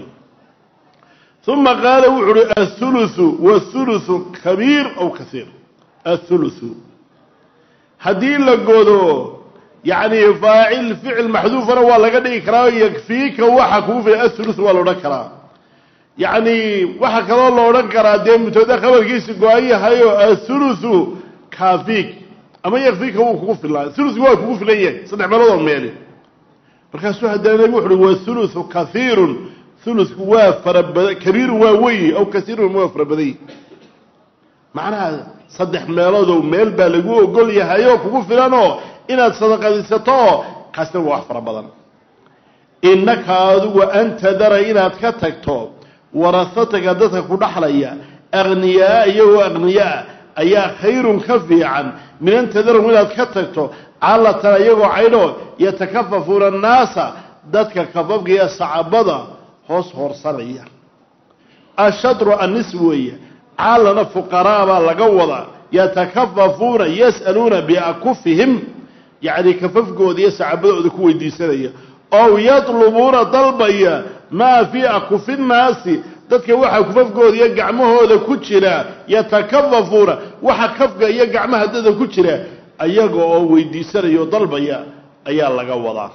uma qaala wuxu uhi athuluthu wathuluthu kabiir aw kaiir athuluthu haddii la godo yacni faacil ficil maxduufana waa laga dhigi karaa yakfiika waxa kugu filan athuluth waa la odhan karaa yacni waxa kaloo la odhan karaa dee mubtada khabarkiisi go-an yahayo athuluthu kaafiik ama yakfiika wuu kugu filan thuluthku waa kugu filan yahay 3 meelood oo meeli markaasuu haddana nabigu wuxu uhi wathuluthu kaiirun thuluthku waa farabada kabiirun waa weyi aw kasiirun waa farabaday macnaha 3 meelood oo meel baa lagu ogol yahayoo kugu filanoo inaad sadaqadisato kaasna waa wax fara badan innaka adigu antadara inaad ka tagto warasataga dadka ku dhaxlaya aghniyaa iyagoo aghniyaa ayaa khayrun ka fiican min antadarum inaad ka tagto callatan iyagoo caydho yatakafafuuna annaasa dadka kafafka iyo sacabada hoos hoorsanaya ashadru annis weeye caalana fuqaraa baa laga wadaa yatakafafuuna yas'aluuna biakufihim yacni kafafkooda iyo sacabadooda ku weydiisanaya ow yatlubuuna dalbaya maa fii akufi nnaasi dadka waxa kufafkooda iyo gacmahooda ku jira yatakafafuna waxa kafka iyo gacmaha dada ku jira ayaga oo weydiisanayo dalbaya ayaa laga wadaa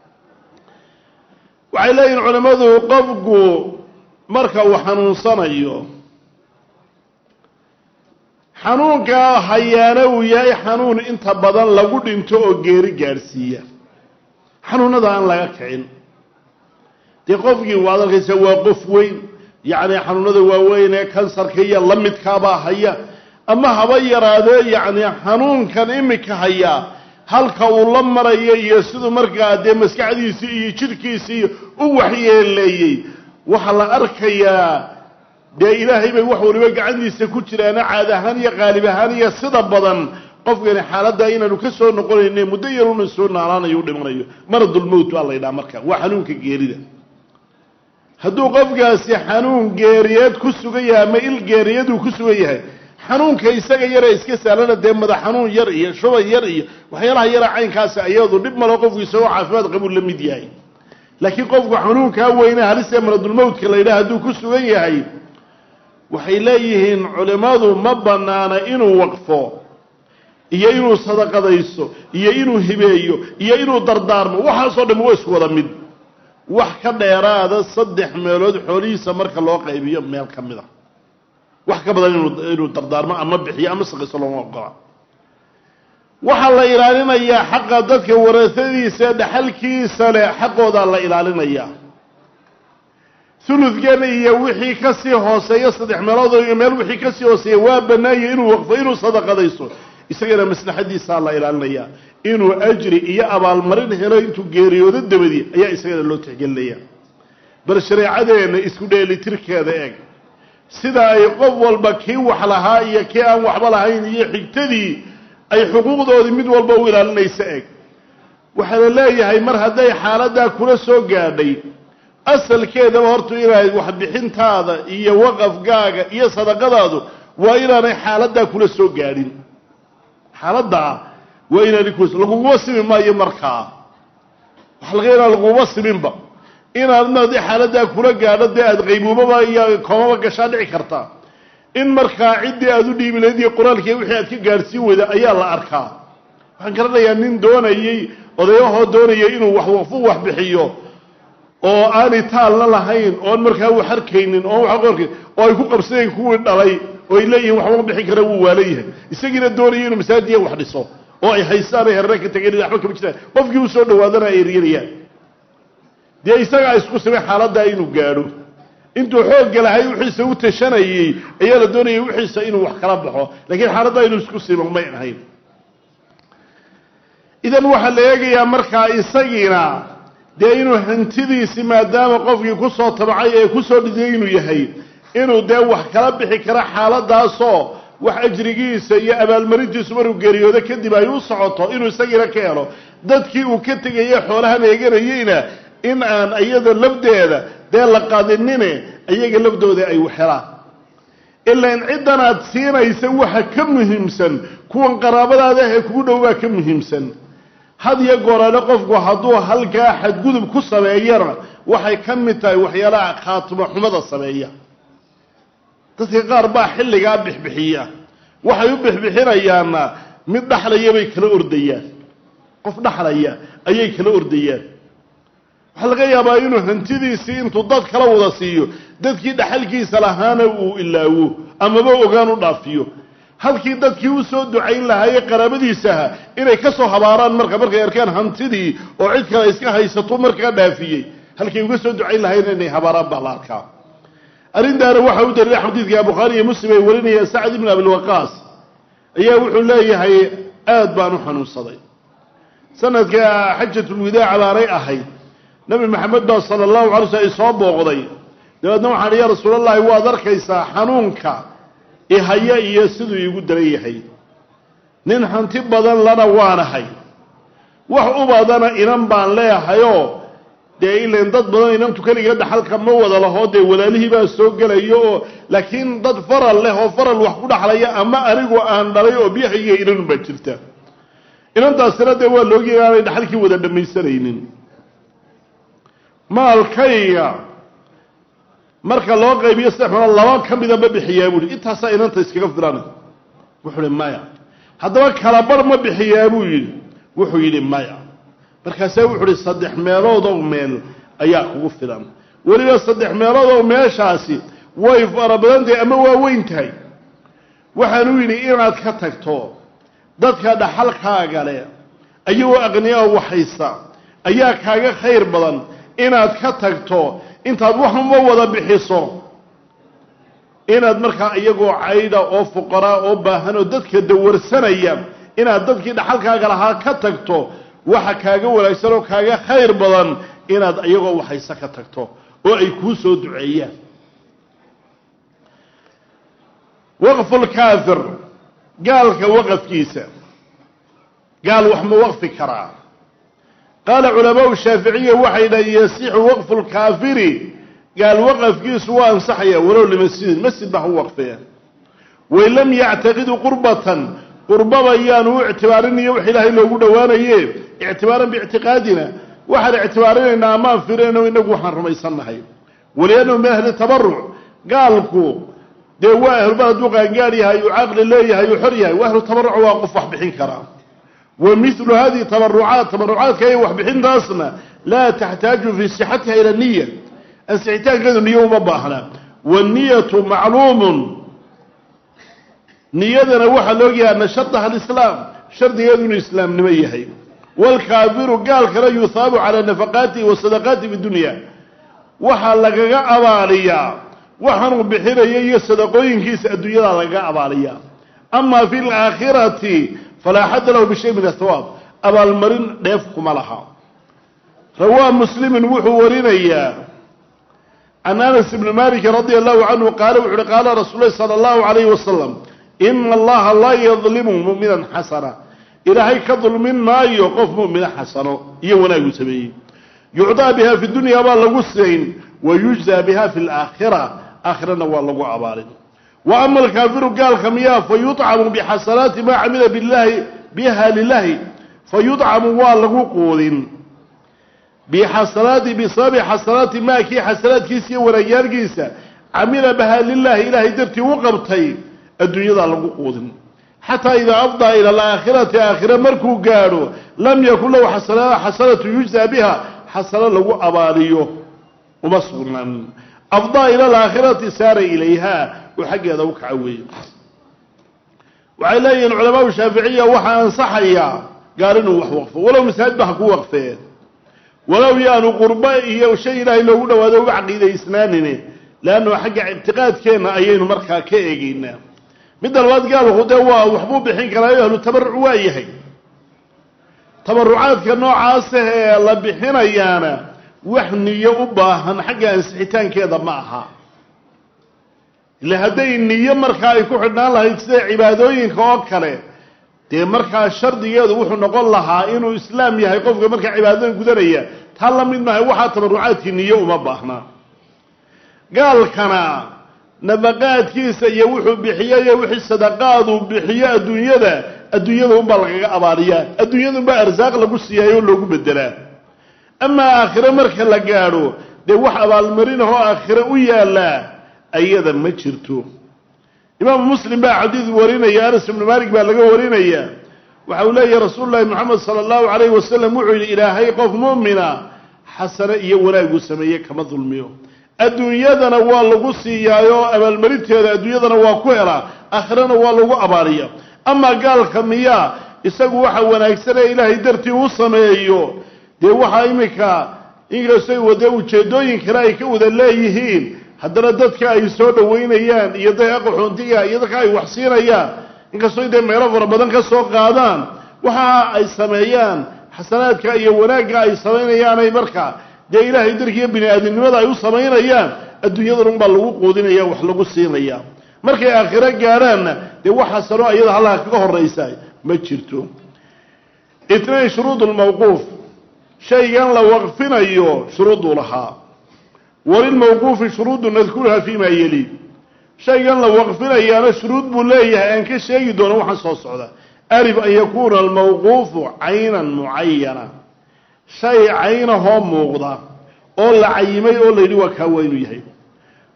waxay leeyihiin culimadu qofku marka uu xanuunsanayo xanuunka hayaana uu yahay xanuun inta badan lagu dhinto oo geeri gaarsiiya xanuunada aan laga kicin dee qofkii waad arkaysa waa qof weyn yacni xanuunada waaweyn ee kansarka iyo la midkaabaa haya ama haba yaraadee yacni xanuunkan imika haya halka uu la marayo iyo siduu markaa dee maskaxdiisii iyo jidhkiisii u waxyeeleeyey waxaa la arkayaa dee ilaahay bay wax waliba gacantiisa ku jiraana caad ahaan iyo qaalib ahaan iyo sida badan qofkani xaaladda inaanu ka soo noqonayne muddo yaruna soo naalaanayo u dhimanayo maradulmowt baa la yidhaha marka waa xanuunka geerida hadduu qofkaasi xanuun geeriyeed ku sugan yahay ama il geeriyaduu ku sugan yahay xanuunka isaga yara iska saalana dee madax xanuun yar iyo shuban yar iyo waxyaalaha yara caynkaasi ayadu dhib malo qofku isagoo caafimaad qabuu la mid yahay laakiin qofku xanuunkaa weyne halise maradulmowtka la yidhaha hadduu ku sugan yahay waxay leeyihiin culimmadu ma bannaana inuu waqfo iyo inuu sadaqadayso iyo inuu hibeeyo iyo inuu dardaarmo waxaasoo dhan waa isku wada mid wax ka dheeraada 3 meelood xoolihiisa marka loo qaybiyo meel ka mid ah wax ka badan inuu dardaarmo ama bixiyo ama saqayso looma ogola waxaa la ilaalinayaa xaqa dadka warasadiisa dhaxalkiisa leh xaqooda la ilaalinayaa ثلث iyo wixii ka sii hooseeyo 3 meelood iyo meel wixii ka sii hooseeyo waa banaayay inuu waqfo inuu sadaqadayso isagana maslaxadiisa la ilaalinaya inuu ajri iyo abaal marin helo intuu geeriyoodo dabadii ayaa isagana loo tixgelinayaa bar shariicadeena isku dheelitirkeeda eeg sida ay qof walba kii wax lahaa iyo kii aan waxba lahayn iyo xigtadii ay xuquuqdoodii mid walba u ilaalinaysa eeg waxa la leeyahay mar haday xaaladda kula soo gaadhay asalkeedaba hortu inaad wax bixintaada iyo waqafgaaga iyo sadaqadaadu waa inaanay xaaladda kula soo gaadhin xaaladda waa inaanay laguga simi maayo markaa wax laga yaraa laguga siminba inaad xaaladda kula gaadho dee aad qaybuubaba iyo koomaba gashaa dhici karta in markaa ciddii aad u dhiibi lahayd iyo qoraalkii wixii aad ka gaadhsiin weyda ayaa la arkaa waxaan garanayaa nin doonayey odayahoo doonayay inuu waqfu wax bixiyo oo aanay taalna lahayn oon markaa wax arkaynin oo wax qorkay oo ay ku qabsadeen kuwii dhalay oo ay leeyihiin waxba bixin kara wuu waalayahay isagiina doonayay inuu masaajid wax dhiso oo ay haystaan herre ka tagay waxba kama jiraan qofkii uu soo dhawaadana ay riiriyaan dee isaga isku samay xaaladda inuu gaadho intuu xoog galahay wixiisa u tashanayay ayaa la doonayay wixiisa inuu wax kala baxo laakiin xaaladda inuu isku siman ma ahayn idan waxa la eegayaa markaa isagiina dee inuu hantidiisi maadaama qofkii ku soo tabacay ee ku soo dhigay inuu yahay inuu dee wax kala bixi kara xaaladaasoo wax ajrigiisa iyo abaalmarintiisu maruu geeriyoodo kadib ay u socoto inuu isagiina ka helo dadkii uu ka tegayay xoolahan eeganayeyna in aan iyada lafdeeda dee la qadinine iyaga lafdooda ay waxhelaan ilaa in ciddan aad siinaysa waxa ka muhiimsan kuwan qaraabadaada ee kugu dhowbaa ka muhiimsan had iyo goorale qofku hadduu halkaa xadgudub ku sameeyana waxay ka mid tahay waxyaalaha khaatimo xumada sameeya dadka qaar baa xilligaa bixbixiya waxay u bixbixinayaanna mid dhaxlaya bay kala ordayaan qof dhaxlaya ayay kala ordayaan waxaa laga yaabaa inuu hantidiisii intuu dad kala wada siiyo dadkii dhaxalkiisa lahaana uu ilaawo amaba ogaan u dhaafiyo halkii dadkii u soo ducayn lahaayey qaraabadiisaha inay ka soo habaaraan markay arkaan hantidii oo cid kale iska haysato markaa dhaafiyey halkay uga soo ducayn lahaayeen inay habaaraan baa la arkaa arrintaana waxa u daliilay xadiidka bukhaari iyo muslim ay warinayaan sacd ibn abi waqaas ayaa wuxuu leeyahay aad baan u xanuunsaday sanadka xajatul wadaac baanay ahayd nabi maxamed baa sallallahu alayhi wasallam soo booqday dabeedna waxaan ya rasuulullaahi waad arkaysaa xanuunka ihaya iyo siduu igu daran yahay nin hanti badan lana waanahay wax u badana inan baan leehayoo dee ileen dad badan inantu keliga dhaxalka ma wada laho dee walaalihii baa soo gelayo oo laakiin dad faral leh oo faral wax ku dhaxlaya ama anigu aan dhalay oo biyahayga inan baa jirta inantaasina dee waa loogi aanay dhaxalkii wada dhamaysanaynin maalkayga marka loo qaybiyo saddex meelood laba ka mida ma bixiyaa buu yidhi intaasaa inanta iskaga filan wuxuu yidhi maya haddaba kala bar ma bixiyaa buu yidhi wuxuu yidhi maya markaasaa wuxuu yidhi saddex meelood oo meel ayaa kugu filan weliba saddex meelood oo meeshaasi way fara badan tahay ama waa weyn tahay waxaanu yidhi inaad ka tagto dadka dhaxalkaaga leh ayagoo aqniya oo waxaysa ayaa kaaga khayr badan inaad ka tagto intaad waxuma wada bixiso inaad markaa iyagoo caydha oo fuqaraa oo baahan oo dadka dawarsanaya inaad dadkii dhaxalkaaga lahaa ka tagto waxa kaaga wanaagsan oo kaaga khayr badan inaad iyagoo waxaysa ka tagto oo ay kuu soo duceeyaan waqfu lkaafir gaalka waqafkiisa gaal wax ma waqfi karaa qaala culamaau shaaficiya waxay dhahen yasixu waqfu lkaafiri gaal waqafkiisu waa ansaxaya walow limasjidin masjid ba ha u waqfeen wain lam yactaqidu qurbatan qurbaba yaanu u ictibaarinayo wax ilaahay loogu dhowaanaye ictibaaran biictiqaadina waxaan ictibaarinaynaa amaan firayno inagu waxaan rumaysannahay waliannahu min ahli tabaruc gaalku dee waa ahlubal hadduu qaangaar yahay uu caqli leeyahay uu xor yahay waa ahlu tabaruc waa qof wax bixin karaa wa milu hadihi tabarucaadka iyo waxbixintaasna laa taxtaaju fii sixatiha ila niya ansixitaankeedu niyo uma baahna waniyatu macluumun niyadana waxaa laogyahay ana shardaha alislaam shardigeedu inuu islaamnimo yahay waalkaafiru gaalkana yuhaabu calaa nafaqaatihi wa sadaqaatihi bidunya waxaa lagaga abaaliyaa waxaanuu bixinaya iyo sadaqooyinkiisa adduunyada lagaga abaaliyaa ama fi laakhirati falaa xadda lahu bishay min athawaab abaalmarin dheef kuma laha rawaa muslimin wuxuu warinayaa can anas ibni maliki radia allahu canhu qaala wuxu uhi qaala rasuul lahi sala allahu calayhi wasalam ina allaha laa yadlimu mu'minan xasana ilaahay ka dulmin maayo qof mu'mina xasano iyo wanaagu sameeyey yucdaa biha fi dunya baa lagu siin wayujzaa biha fi laakhira aakhirana waa lagu abaalin wa ama alkaafiru gaalka miyaa fa yudcamu bixasanaati maa camila biha lilahi fa yudcamu waa lagu quudin bixasanaati bisababi xasanaati maa kii xasanaadkiisa iyo wanaagyaalkiisa camila biha lilahi ilaahay dartii u qabtay adduunyadaa lagu quudin xataa idaa afdaa ila alaakhirati aakhira markuu gaadho lam yakun lahu xasanatu yujzaa biha xasano lagu abaaliyo uma sugnaan afdaa ila alaakhirati saara ilayha uu xaggeeda u kaca weeye waxay leeyihiin culamaau shaaficiya waxaa ansaxayaa gaar inuu wax waqfo walow masaajid ba ha ku waqfeen walow yaanu qurbo iyo shay ilaahay loogu dhawaado uga caqiidaysnaanine leannu xagga ictiqaadkeenna ayaynu markaa ka eegaynaa midda labaad gaalku dee waa waxbuu bixin karaayo ahlu tabaruc waa yahay tabarucaadka noocaasa ee la bixinayaana wax niyo u baahan xagga ansixitaankeeda ma aha ila hadday niyo markaa ay ku xidhnaan lahayd sida cibaadooyinka oo kale dee markaa shardigeedu wuxuu noqon lahaa inuu islaam yahay qofka markaa cibaadada gudanaya taa la mid maaha waxaa tabarucaadkii niyo uma baahna gaalkana nafaqaadkiisa iyo wuxuu bixiyo iyo wixii sadaqaaduu bixiyo adduunyada unbaa lagaga abaaliyaa adduunyada unbaa arsaaq lagu siiyaayo loogu bedelaa amaa aakhire marka la gaadho dee wax abaalmarinahoo aakhire u yaallaa ayada ma jirto imaamu muslim baa xadiid warinaya anas ibnu maalik baa laga warinaya waxa uu leeyahay rasuulu llahi moxamed sala allahu calayhi wasalam wuxuu yidhi ilaahay qof mu'mina xasano iyo wanaaguu sameeye kama dulmiyo adduunyadana waa lagu siiyaayo abaalmarinteeda adduunyadana waa ku helaa aakhirana waa lagu abaaliya amaa gaalka miyaa isagu waxa wanaagsan ee ilaahay dartii u sameeyo dee waxaa iminka inkastay wadee ujeedooyin kale ay ka wada leeyihiin haddana dadka ay soo dhoweynayaan iyo dadka qaxoontiga iyo dadka ay wax siinayaan inkastoo dee meelo fara badan ka soo qaadaan waxa ay sameeyaan xasanaadka iyo wanaagga ay samaynayaanay markaa dee ilaahay darkiiyo bini aadamnimada ay u samaynayaan adduunyadan unbaa lagu quudinaya wax lagu siinaya markay aakhiro gaadhaanna dee wax xasano iyada hallaha kaga horraysa ma jirto itnayn shuruud lmawquuf shaygan la waqfinayo shuruuduu lahaa walilmawquufi shuruudu nadkuruha fii ma yeli shaygan la waqfinayaana shuruud buu leeyahay aan ka sheegi doono waxaan soo socda alif an yakuuna almawquufu caynan mucayana shay caynahoo muuqda oo la cayimay oo la yidhi waa kaa waa inuu yahay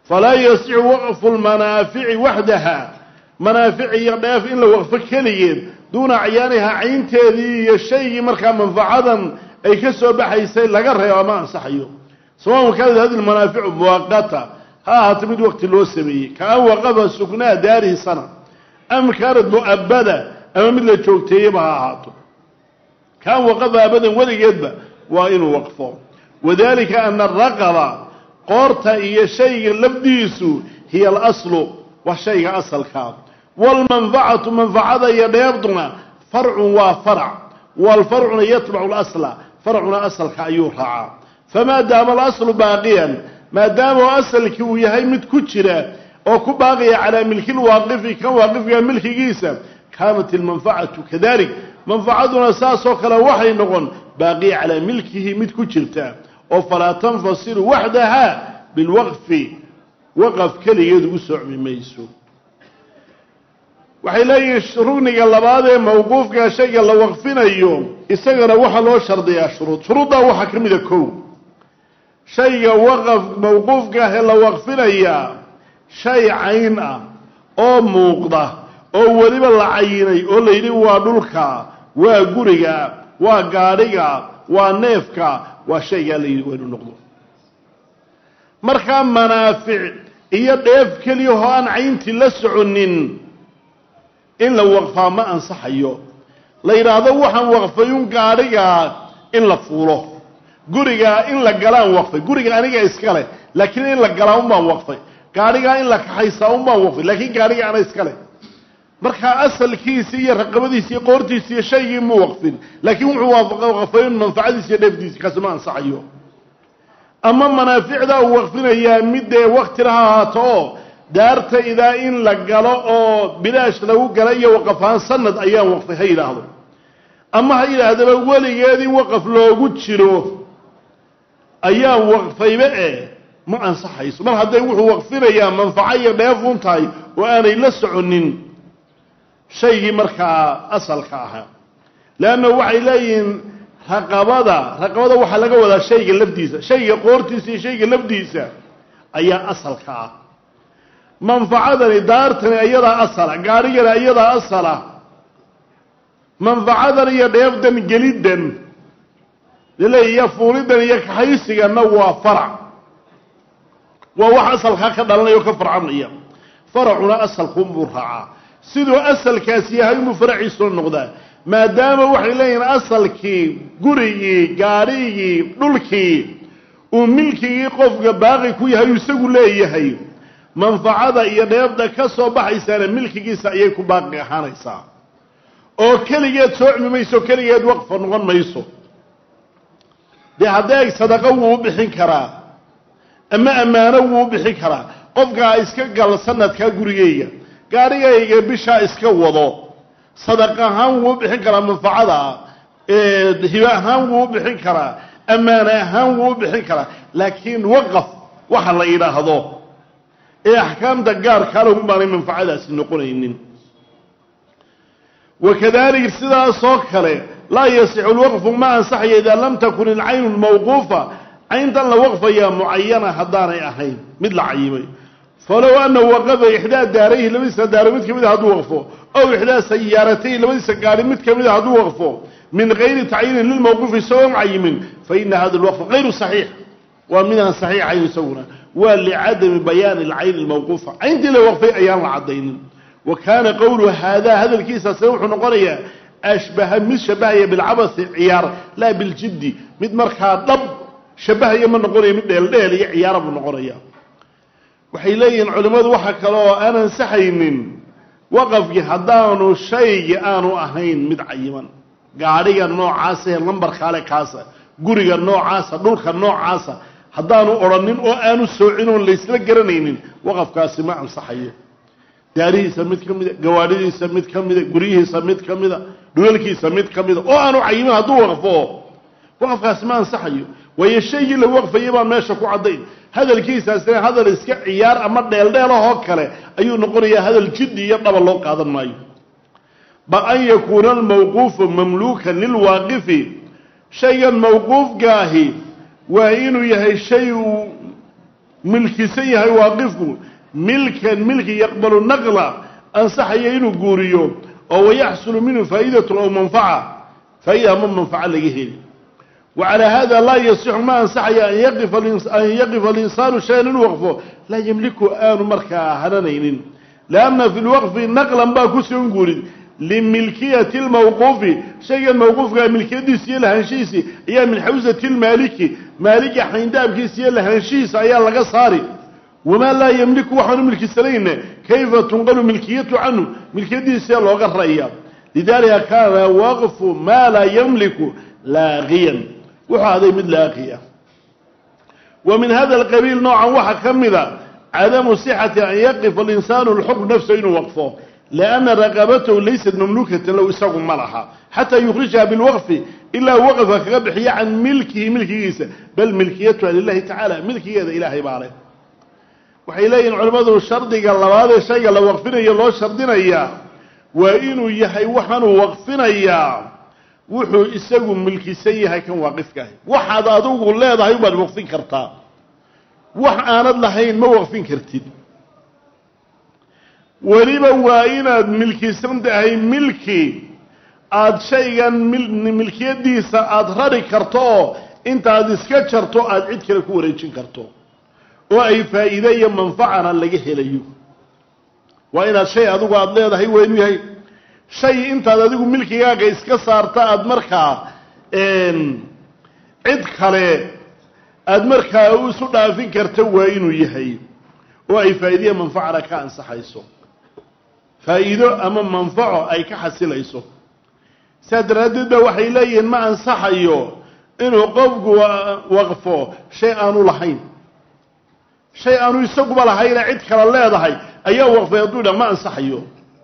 فلا يصح وقف المنافع وحدها منافع يضاف إلا وقف كليين دون عيانها عين تذي الشيء مركا منفعة أي كسب بحيث لا جرها وما أنصحيه سواء كانت هذه المنافع مؤقتة هتمد وقت الوسمي كان وقف سكنها داره سنة أم كانت مؤبدة أم مثل شوكتي بها عاطو كان وقف أبدا ولا يدبه وإن وقفه وذلك أن الرقبة قرطة هي شيء لبديسو هي الأصل والشيء أصل كاب والمنفعة منفعة يبدنا فرع وفرع والفرع يتبع الأصل فرعنا أصل كأيوها فما دام الأصل باقيا ما دام أصل كويهي متكتشرة أو كباقي على ملك الواقف كواقف ملك جيسا كانت المنفعة كذلك منفعتنا أساس وكلا وحي نغن باقي على ملكه متكتشرة وفلا تنفصل وحدها بالوقف وقف كلي يدقو سعب ميسو waxay leeyihiin shuruudniga labaad ee mawquufka shayga la waqfinayo isagana waxa loo shardiyaa shuruudda waxa kamida koow shayga waqf mawquufka ee la waqfinaya shay cayn ah oo muuqda oo waliba la cayinay oo leeydi waa dhulka waa guriga waa gaariga waa neefka waa shayga leeydi waa noqdo marka manaafic iyo dheef kaliya oo aan caynti la soconin in la waqfaa ma ansaxayo la yiraahdo waxaan waqfayun gaariga in la fuulo guriga in la galaan waqfay guriga aniga iska leh laakiin in la galaan ma waqfay gaariga in la kaxaysaa ma waqfay laakiin gaariga ana iska leh marka asalkiisa iyo raqabadiisa iyo qoortiisa iyo shaygi ma waqfin laakiin wuxuu waqfayun manfaacadiisa iyo dheefdiisa kaas ma ansaxayo ama manaaficda uu waqfinaya mid waqti lahaato daarta idaa in la galo oo bilaash lagu galay iyo waqafaan sanad ayaan waqfay ha yiraahdo ama ha yiraahdaba waligeedii waqaf loogu jiro ayaan waqfayba ma ansaxayso mar haday wuxuu waqfinayaa manfaco iyo dheef u tahay oo aanay la soconin shaygii markaa asalka ahaa laana waxay leeyihiin raqabada waxa laga wadaa shayga lafdiisa shayga qoortiisa iyo shayga lafdiisa ayaa asalka ah منفعة دارتني أيضا أصلا قارية أيضا أصلا منفعة يدفدا جليدا للي يفوردا يكحيسي أنه فرع وهو أصل هكذا الله يكفر عنه فرعنا أصل قنبرها سيدو أصل كاسية هاي مفرعي سنة ما دام وحيلين أصل كي قري قاري دلكي وملكي قفق باغي كوي هاي يساقوا ليه هاي منفعة يدفدا كسو بحيسان ملكيسا ayay ku baaqi ahaanaysa oo kaligeed soo cimimayso kaligeed waqf noqon mayso de haday sadaqa uu bixin karaa ama amaano uu bixin karaa qofka iska gal sanadka gurigeyga gaarigayga bisha iska wado sadaqa ahaan uu bixin karaa manfacada hiba ahaan uu bixin karaa amaano ahaan uu bixin karaa laakiin waqf waxa la yiraahdo أحكام دقار كانوا هم باني منفعة سنقولين وكذلك السيدة صوكرة لا يصح الوقف ما أنصحي إذا لم تكن العين الموقوفة عين تلا وقفة يا معينة حضارة أحين مثل عيمي فلو أنه وقف إحدى داريه لميس دار متكمل هذا وقفه أو إحدى سيارتين لميس قال متكمل هذا وقفه من غير تعيين للموقوف سواء عيمين فإن هذا الوقف غير صحيح ومنها صحيح عين سونا ولعدم بيان العين الموقوفة عندي لو وقفي أيام العضين وكان قوله هذا الكيس سيوح نقرية أشبه من شبهية بالعبث عيار لا بالجد مد مركها ضب شبهية من نقرية مد الليل عيار من نقرية وحيلين علماء وحكا له أنا انسحين وقف يحضانوا شيء آنو أهين مد عيما قاريا النوع عاسة لنبر خالك عاسة قريا النوع عاسة دولك النوع عاسة haddaanu oranin oo aanu soocin oo la isla garanaynin waqafkaasi ma ansaxayo daarihiisa mid kamida gawaadhidiisa mid kamida guriyihiisa mid kamida dhulalkiisa mid kamida oo aanu cayimin hadduu waqfo waqafkaasi ma ansaxayo waayo shaygii la waqfayay baa meesha ku caddayn hadalkiisaasina hadal iska ciyaar ama dheeldheelahoo kale ayuu noqonayaa hadal jiddi iyo dhaba loo qaadan maayo ba an yakuuna almawquufu mamluukan ملك سيها واقفه ملك يقبل النقل أنصحي إنه قوريو أو يحصل منه فائدة أو منفعة فهي من منفعة لجهل وعلى هذا لا يصح ما أنصحي أن يقف الإنسان شيئا وقفه لا يملكه آن مركا هنانين لأن في الوقف نقلا باكوس ينقول لملكية الموقوف شيئا الموقوف ملكية دي سيالة هنشيسي هي من حوزة المالكي مالكي حين داب كي سيالة هنشيس أيها لغا صاري وما لا يملكه وحن ملك السلين كيف تنقل ملكيته عنه ملكية دي سيالة وغر رأيها لذلك كان وقف ما لا يملك لاغيا وهذا مثل لاغيا ومن هذا القبيل نوعا وحكمذا عدم صحة أن يقف الإنسان الحكم نفسه إنه وقفه لأن رقبته ليست مملوكة لو إساق ملحا حتى يخرجها بالوقف إلا وقف كبحي عن ملكه بل ملكيتها لله تعالى ملكية إلهي باره وحيلين علماء الشرط قال الله هذا الشيء لو وقفنا يلو شرطنا إياه وإنه يحي وحن وقفنا إياه وحو إساق ملكي سيها كان واقفك وحد أدوق الله هذا يبقى الوقفين كرتا وحاند لحين ما وقفين كرتين وليبا وإناد ملكي سندهي ملكي aad shaygan milkiyadiisa aad rari karto inta aad iska jarto aad cid kale ku wareejin karto oo ay faa'iido iyo manfaacana laga helayo waa inaad shay adigu aad leedahay weyn yahay shay inta adigu milkigaaga iska saarta aad markaa cid kale aad markaa u soo dhaafin karto waa inuu yahay oo ay faa'iido iyo manfaacana ka ansaxayso faa'iido ama manfaaco ay ka xasilayso سادرادد waxay leeyeen ma ansaxayo inuu qofku waqfo shay aanu lahayn shay aanu isagu lahayn cid kale leedahay ayaa waqfay duuda ma ansaxayo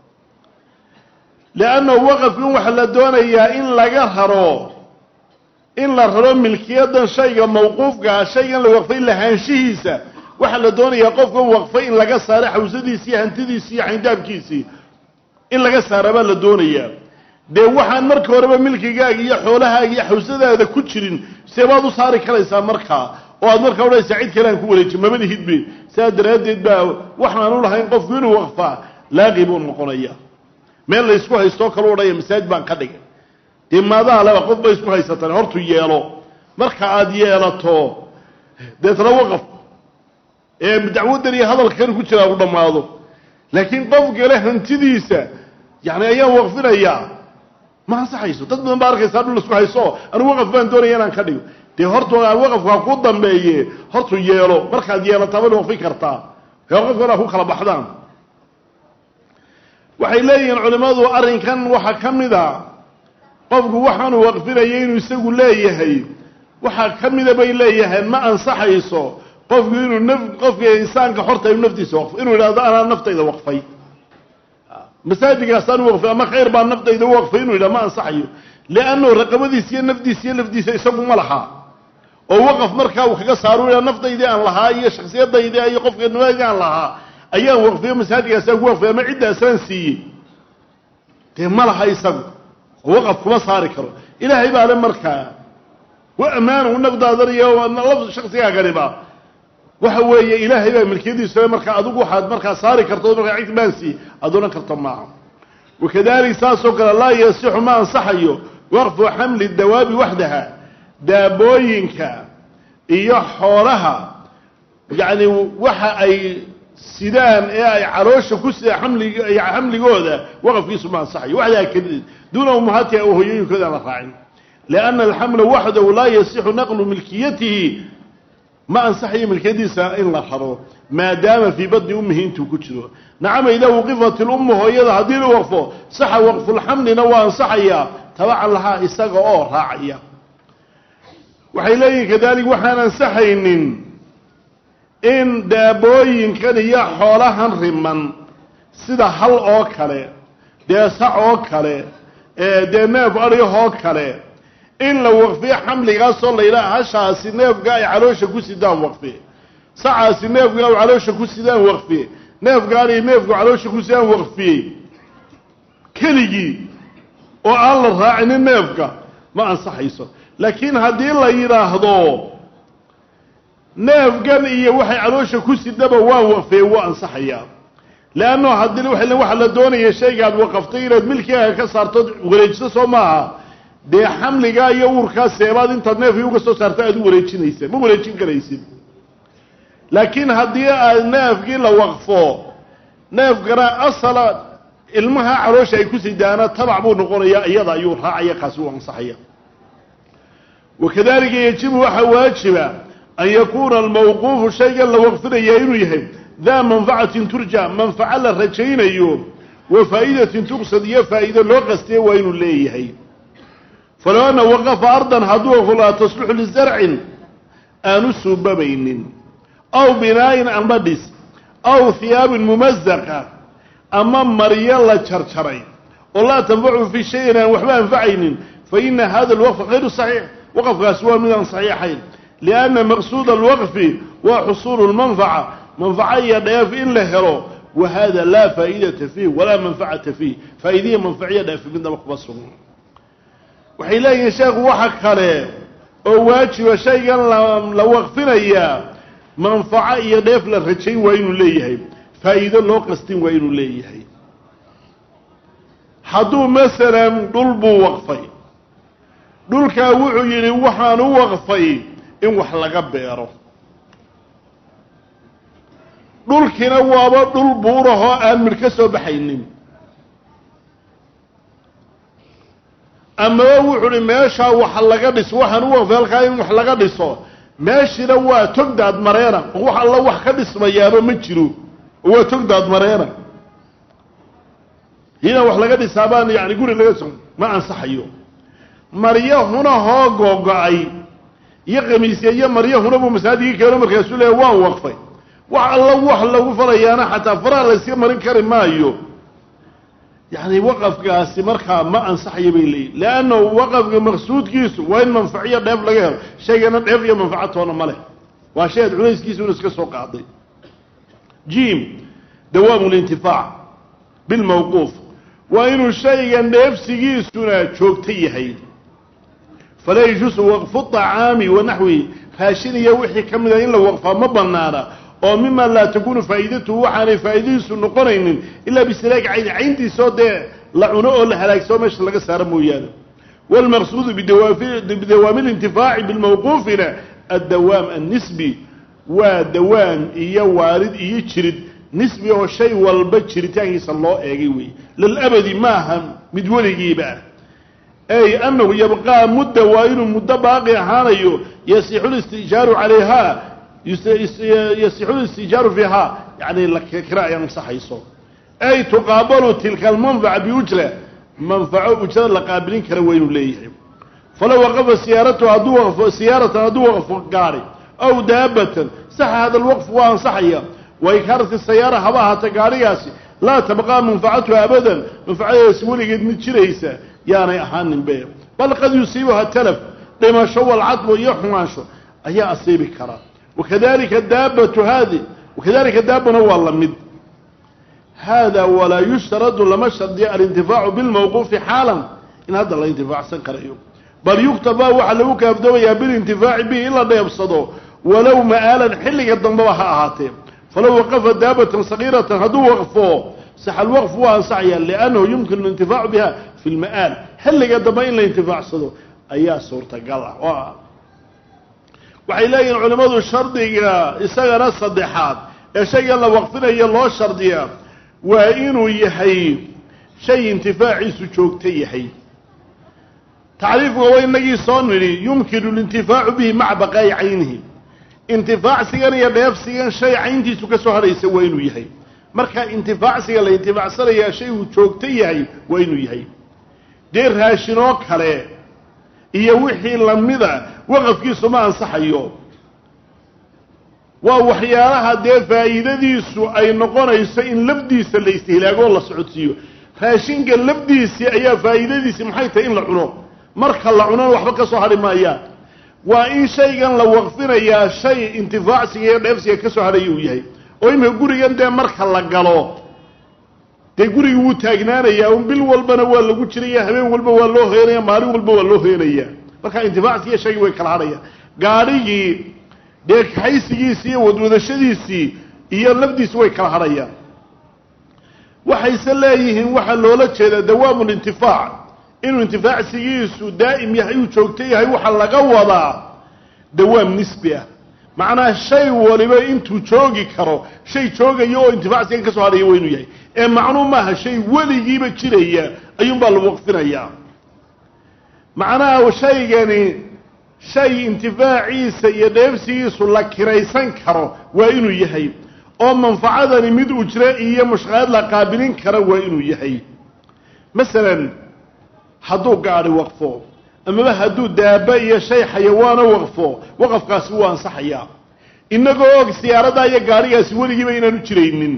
laana waqf waxa la doonayaa in laga haro in la raro milkiyadan shayga mawquufka shaygan la waqfay lahaanshihiisa waxa la doonayaa qofka waqfay in laga saaro xawsadiisa hantidiisa xindaabkiisa in laga saaro la doonayaa de waxaan markii horeba milkigaaga iyo xoolahaaga iyo xawsadaada ku jirin seebaad u saari karaysaa markaa oo aad markaa odhaysaa cid kale aan ku wareejin mabada hidbe saadaradeed baa waxaan u lahayn qofku inuu waqfaa laaqib uu noqonaya meel la isku haysto kala odhaya masaajid baan ka dhigay dimaadaha laba qof bay isku haysataan hortu yeelo marka aad yeelato deetna waqf dacwadan iyo hadalkan ku jira u dhamaado laakiin qof gale hantidiisa yani ayaan waqfinayaa ما صحيح dad badan baa arkaysa dhul isku hayso anu waqaf baan doonaya inaan ka dhigo de horto waqafka ku dambeeyay horto yeelo markaad yeelato bal waqfi kartaa waqafka ku kala baxdaan waxay leeyihiin culimadu arrinkan waxa kamida qofku waxaan waqfinayay inuu isagu leeyahay waxa kamida bay leeyahay ma ansaxayso qofku inuu qofka insaanka horta inuu naftiisa waqf inuu yiraahdo ana naftayda waqfay مساجد أصلا وقف أما خير بان نفط إذا وقفين وإذا ما أنصحيه لأنه رقبتي سي نفدي يسمى ملحا أو وقف مركا وكذا صاروا إلى نفط إذا أن لها أي شخصية إذا أي قف إنه إذا أن لها أيام وقفين مساجد أصلا وقف أما عدة أساسي ملحا يسمى وقف كما صار كرو إلى هيبة على مركا وأمان ونفط ذريه وأن لفظ شخصية قريبة وحوي إلهي بقى ملكيدي السلام مركا أدوك واحد مركا صاري كرتون مركا عيد مانسي أدونا كرتون معهم وكذلك ساسوك الله يصح ما أنصحيه وقف حمل الدواب وحدها دابوينك إيا حورها يعني وحا أي سيدان أي عروش كسي حمل جوده وقف يسمى ما أنصحيه وحدها كذلك دون أمهاتها وهيين كذا مفاعل لأن الحمل وحده لا يصح نقل ملكيته ما أنصحي ملكيديسا إلا حرو ما دام في بدن أمه انتو كتشرو نعم إذا وقفت الأم وهي هدير وقفه صح وقف الحمل نوى أنصحيا تبعا لها إساق راعيا وحيلي كذلك وحانا أنصحين إن دابوين كان يحولها رمان سيدا حل أوكالي دي سع أوكالي دي ناف أريه أوكالي إن لو وقفي حمل قصر ليلا هشا سنيف قاي علوش كوسيدان وقفي ساعة سنيف قاي علوش كوسيدان وقفي نيف قاي نيف علوش كوسيدان وقفي كليجي والله راعين النيف ما أنصح يسو لكن هدي الله يراهضو neefgan iyo waxay caloosha ku sidaba waa waqfee waa ansaxayaa leanno haddii waxa la doonaya shaygaad waqaftay inaad milkigaaga ka saarto wareejiso soo maaha dee xamligaa iyo uurkaa seebaad intaad neefkii uga soo saarta aad u wareejinaysa ma wareejin karaysid laakiin haddii aad neefkii la waqfo neefkana asala ilmaha caloosha ay ku sidaana tabac buu noqonayaa iyada ayuu raacaya kaasi uu ansaxaya wakadalika yajibu waxa waajiba an yakuuna almawquufu shaygan la waqfinaya inuu yahay daa manfacatin turja manfaca la rajaynayo wa faa'idatin tuqsad iyo faa'ido loo qastiya waa inuu leeyahay falow anna waqafa ardan hadduu waqfo laa tasluxu lizarcin aanu suubabaynin aw binaa'in ama dhis aw hiyaabin mumazaqa ama maryo la jarjaray oo laa tanfacu fi shayin aan waxba anfacaynin fa ina hada alwaqfa hayru saxiix waqafkaasi waa midaan saxiixayn lianna maqsuuda alwaqfi waa xusuulu lmanfaca manfaca iyo dheef in la helo wa hada laa faa'idata fiih walaa manfacata fiih faa'idiya manfaciya dheefi midnaba kuma sugna waxay leeyihiin sheekhu waxa kale oo waajiba shaygan la waqfinayaa manfaco iyo dheef la rajayn waa inuu leeyahay faa'iido loo qastin waa inuu leeyahay hadduu masalan dhul buu waqfay dhulkaa wuxuu yidhi waxaan u waqfay in wax laga beero dhulkiina waaba dhul buurahoo aan midh ka soo baxaynin amaba wuxuu hi meeshaa wax laga dhiso waxaan u waqfay halkaa in wax laga dhiso meeshina waa togdaad mareena oo wax alla wax ka dhismayaaba ma jiro oo waa togdaad mareena hina wax laga dhisaabaan yani guri laga so ma ansaxayo maryahuna hoo googo-ay iyo qamiisya iyo maryahuna buu masaajidkii keeno markaasuu leeya waan waqfay wax alla wax lagu falayaana xataa faraha la iska marin kari maayo يعني وقف قاسي مركا ما أنصح يبيلي لأنه وقف مقصود كيسو وين منفعية ضيف لغير شيء أنا ضيف منفعته أنا ماله وشيء عنيس كيسو نسك سوق عضي جيم دوام الانتفاع بالموقوف وإنه الشيء نفسي كيسو شوكتي هيد فلا يجوز وقف الطعام ونحوه هاشين يوحي كمدا إلا وقفا مبنانا oo mima la takunu faa'iidatu waxaan faa'iidaysu noqonaynin illa bisalaag aynti soo de la cuno oo la halaagso meesha laga saaro mooyaan wal maqsuud bidawam al-intifaa'i bil mawqufina ad-dawam an-nisbi wa dawam iyo waarid iyo jirid nisbi oo shay walba jiritaankiisa loo eegay way lil abadi maaha mid waligiiba ay annahu yabqa mudda wa inuu mudda baaqi ahaanayo yasihu al-istijaru 'alayha يصح الاستئجار فيها يعني الكراء ينصحيصو أي تقابل تلك المنفعة بأجرة منفعة أجرة لقابلين كروين ليه فلو وقف سيارته هدو وقف قاري أو دابة صح هذا الوقف وانصحيا وإكارة السيارة هواها تقارياسي لا تبقى منفعتها أبدا منفعة يسمولي قد نتشريسة يعني أحان بيه بل قد يصيبها التلف لما شو العطب ويحماشو أي أصيب كرا وكذلك الدابة هذه وكذلك الدابة هو الله مد هذا ولا يشترط لما شرط الانتفاع بالموقوف حالا إن هذا الانتفاع سنكره بل يكتب وحلوك أبدوية بالانتفاع به إلا لا يبصده ولو مآلا حلق الضنبوها أهاتهم فلو وقف دابة صغيرة هدو وقفوه صح الوقف وانصعيا لأنه يمكن الانتفاع بها في المآل حلق الضنبوين لانتفاع صده أيها صورة قلع waxay leeyihiin culimadu shardiga isagana saddexaad ee shayga la waqfinayo loo shardiyaa waa inuu yahay shay intifaaciisu joogto yahay tacriifku waa inagii soo nidhi yumkinu lintifaacu bihi maca baqaa'i caynihi intifaacsigan iyo dheefsigan shay cayntiisu ka soo hadhaysa waa inuu yahay marka intifaacsiga la intifaacsanayaa shay uu joogto yahay waa inuu yahay dee raashinoo kale iyo wixii lamida waqafkiisu ma ansaxayo waa waxyaalaha dee faa'iidadiisu ay noqonayso in lafdiisa la istihlaago la socodsiiyo raashinka lafdiisi ayaa faa'iidadiisi maxay tahay in la cuno marka la cuno waxba ka soo hadhi maayaan waa in shaygan la waqfinayaa shay intifaacsiga iyo dheefsiga ka soo hadhaya uu yahay oo imika gurigan dee marka la galo dee guriga wuu taagnaanayaa un bil walbana waa lagu jiraya habeen walba waa loo heenaya maalin walba waa loo heenaya marka intifaacsiga shayga way kala hadhaya gaadhigii dee kaxaysigiisii iyo wadwadashadiisii iyo lafdiisi way kala hadhayaan waxayse leeyihiin waxaa loola jeedaa dawaamu lintifaac inuu intifaacsigiisu daa'im yahay uu joogto yahay waxaa laga wadaa dawaam nisbi ah macnaha shay waliba intuu joogi karo shay joogayo oo intifaacsigan ka soo hadhaya waa inuu yahay ee macnuu maaha shay weligiiba jiraya ayuunbaa la waqfinayaa macnaha shaygani shay intifaaciisa iyo dheefsigiisu la kiraysan karo waa inuu yahay oo manfacadani mid ujre iyo mushqaad la qaabilin kara waa inuu yahay masalan hadduu gaadhi waqfo amaba hadduu daaba iyo shay xayawaano waqfo waqafkaasi wuu ansaxayaa innagoo og siyaaradaa iyo gaadhigaasi weligiiba inaanu jiraynin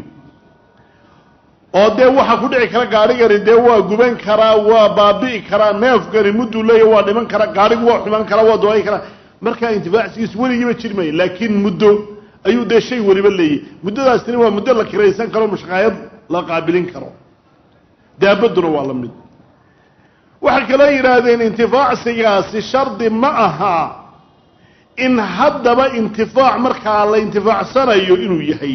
oo dee waxaa ku dhici kara gaadhigani dee waa guban karaa waa baabi'i karaa neefkani mudduu leeya waa dhiman karaa gaadhigu waa xumaan karaa waa doonay karaa markaa intifaacsigiisu weligiiba jiri maayo laakiin muddo ayuu dee shay weliba leeyahy muddadaasina waa muddo la kiraysan karo mushqaayad la qaabilin karo daabaduna waa la mid waxay kaloo yidhaahdeen intifaacsigaasi shardi ma aha in haddaba intifaac markaa la intifaacsanayo inuu yahay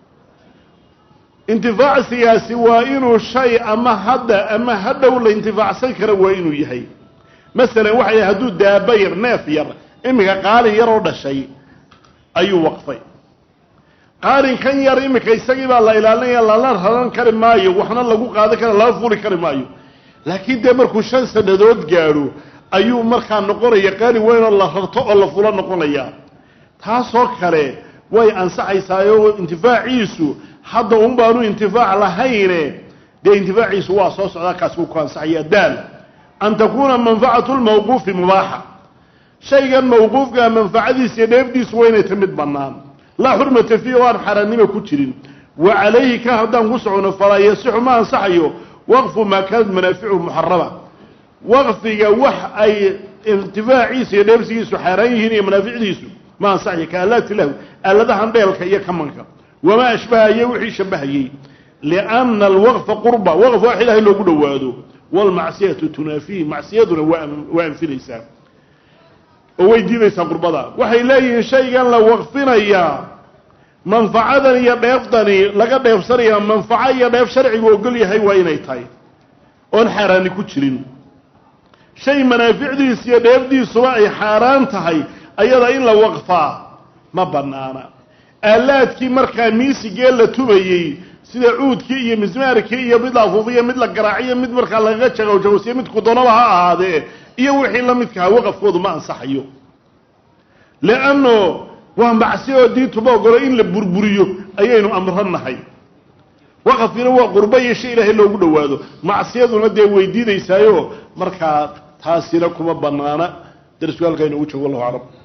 intifaacsigaasi waa inuu shay ama hadda ama hadhow la intifaacsan kara waa inuu yahay masalan waxay hadduu daaba yar neef yar iminka qaalin yar oo dhashay ayuu waqfay qaalinkan yar iminka isagii baa la ilaalinaya lala raran kari maayo waxna lagu qaadan kara lala furi kari maayo laakiin dee markuu 5 sanadood gaadho ayuu markaa noqonaya qaalin weyn oo la rarto oo la fulo noqonaya taasoo kale way ansaxaysaayoo intifaaciisu hadda un baanu intifaac lahayne dee intifaaciisu waa soo socdaa kaas uu ku ansaxaya daal an takuna manfacatu lmawquufi mubaaxa shaygan mawquufka manfacadiisa iyo dheefdiisu waa inay tamid bannaan laa xurmata fiihi oo aan xaaraannimo ku jirin wa calayhi ka haddaan ku socono falaa yasixu ma ansaxayo waqfu maa kaanat manaaficuhu muxarama waqfiga wax ay intifaaciisa iyo dheefsigiisu xaaraan yihiin iyo manaaficdiisu ما أنصحي كآلات له آلاتها ديلك إيا كمانك وما أشبه إيا وحي شبهي لأن الوقف قربة وقف واحد إلا قدواده والمعصية تنافيه معصيتنا وأن في ليسان ويدي ليسان قربة وحي إليه شيء قال له وقفنا إياه منفعتني يا بيفضني لقد يفسر يا منفعة يا بيف شرعي وقل لي هاي وين يتاي ونحراني كتشرين شيء منافع دي سيادة دي سواء حاران تهي أيضا إلا وقفا ما بنانا آلات كي مركا ميسي قيلة توبيي سيدا عود كي إيا مزمار كي إيا مدلا فوضية مدلا قراعية مد مركا لغتشغة وجوسية مد كدونوها هذا إيا وحي لمدكها وقف كودو ما أنصحيو لأنه وهم بعسيه ديتو باقولو إن لبربريو أيينو أمرهن هاي وقف ينوى قربي شيء إلهي لو قدو هذا معسيدو ندي ويدي ديسايو مركا تاسي لكم بنانا درسوا لكي نوجه والله أعلم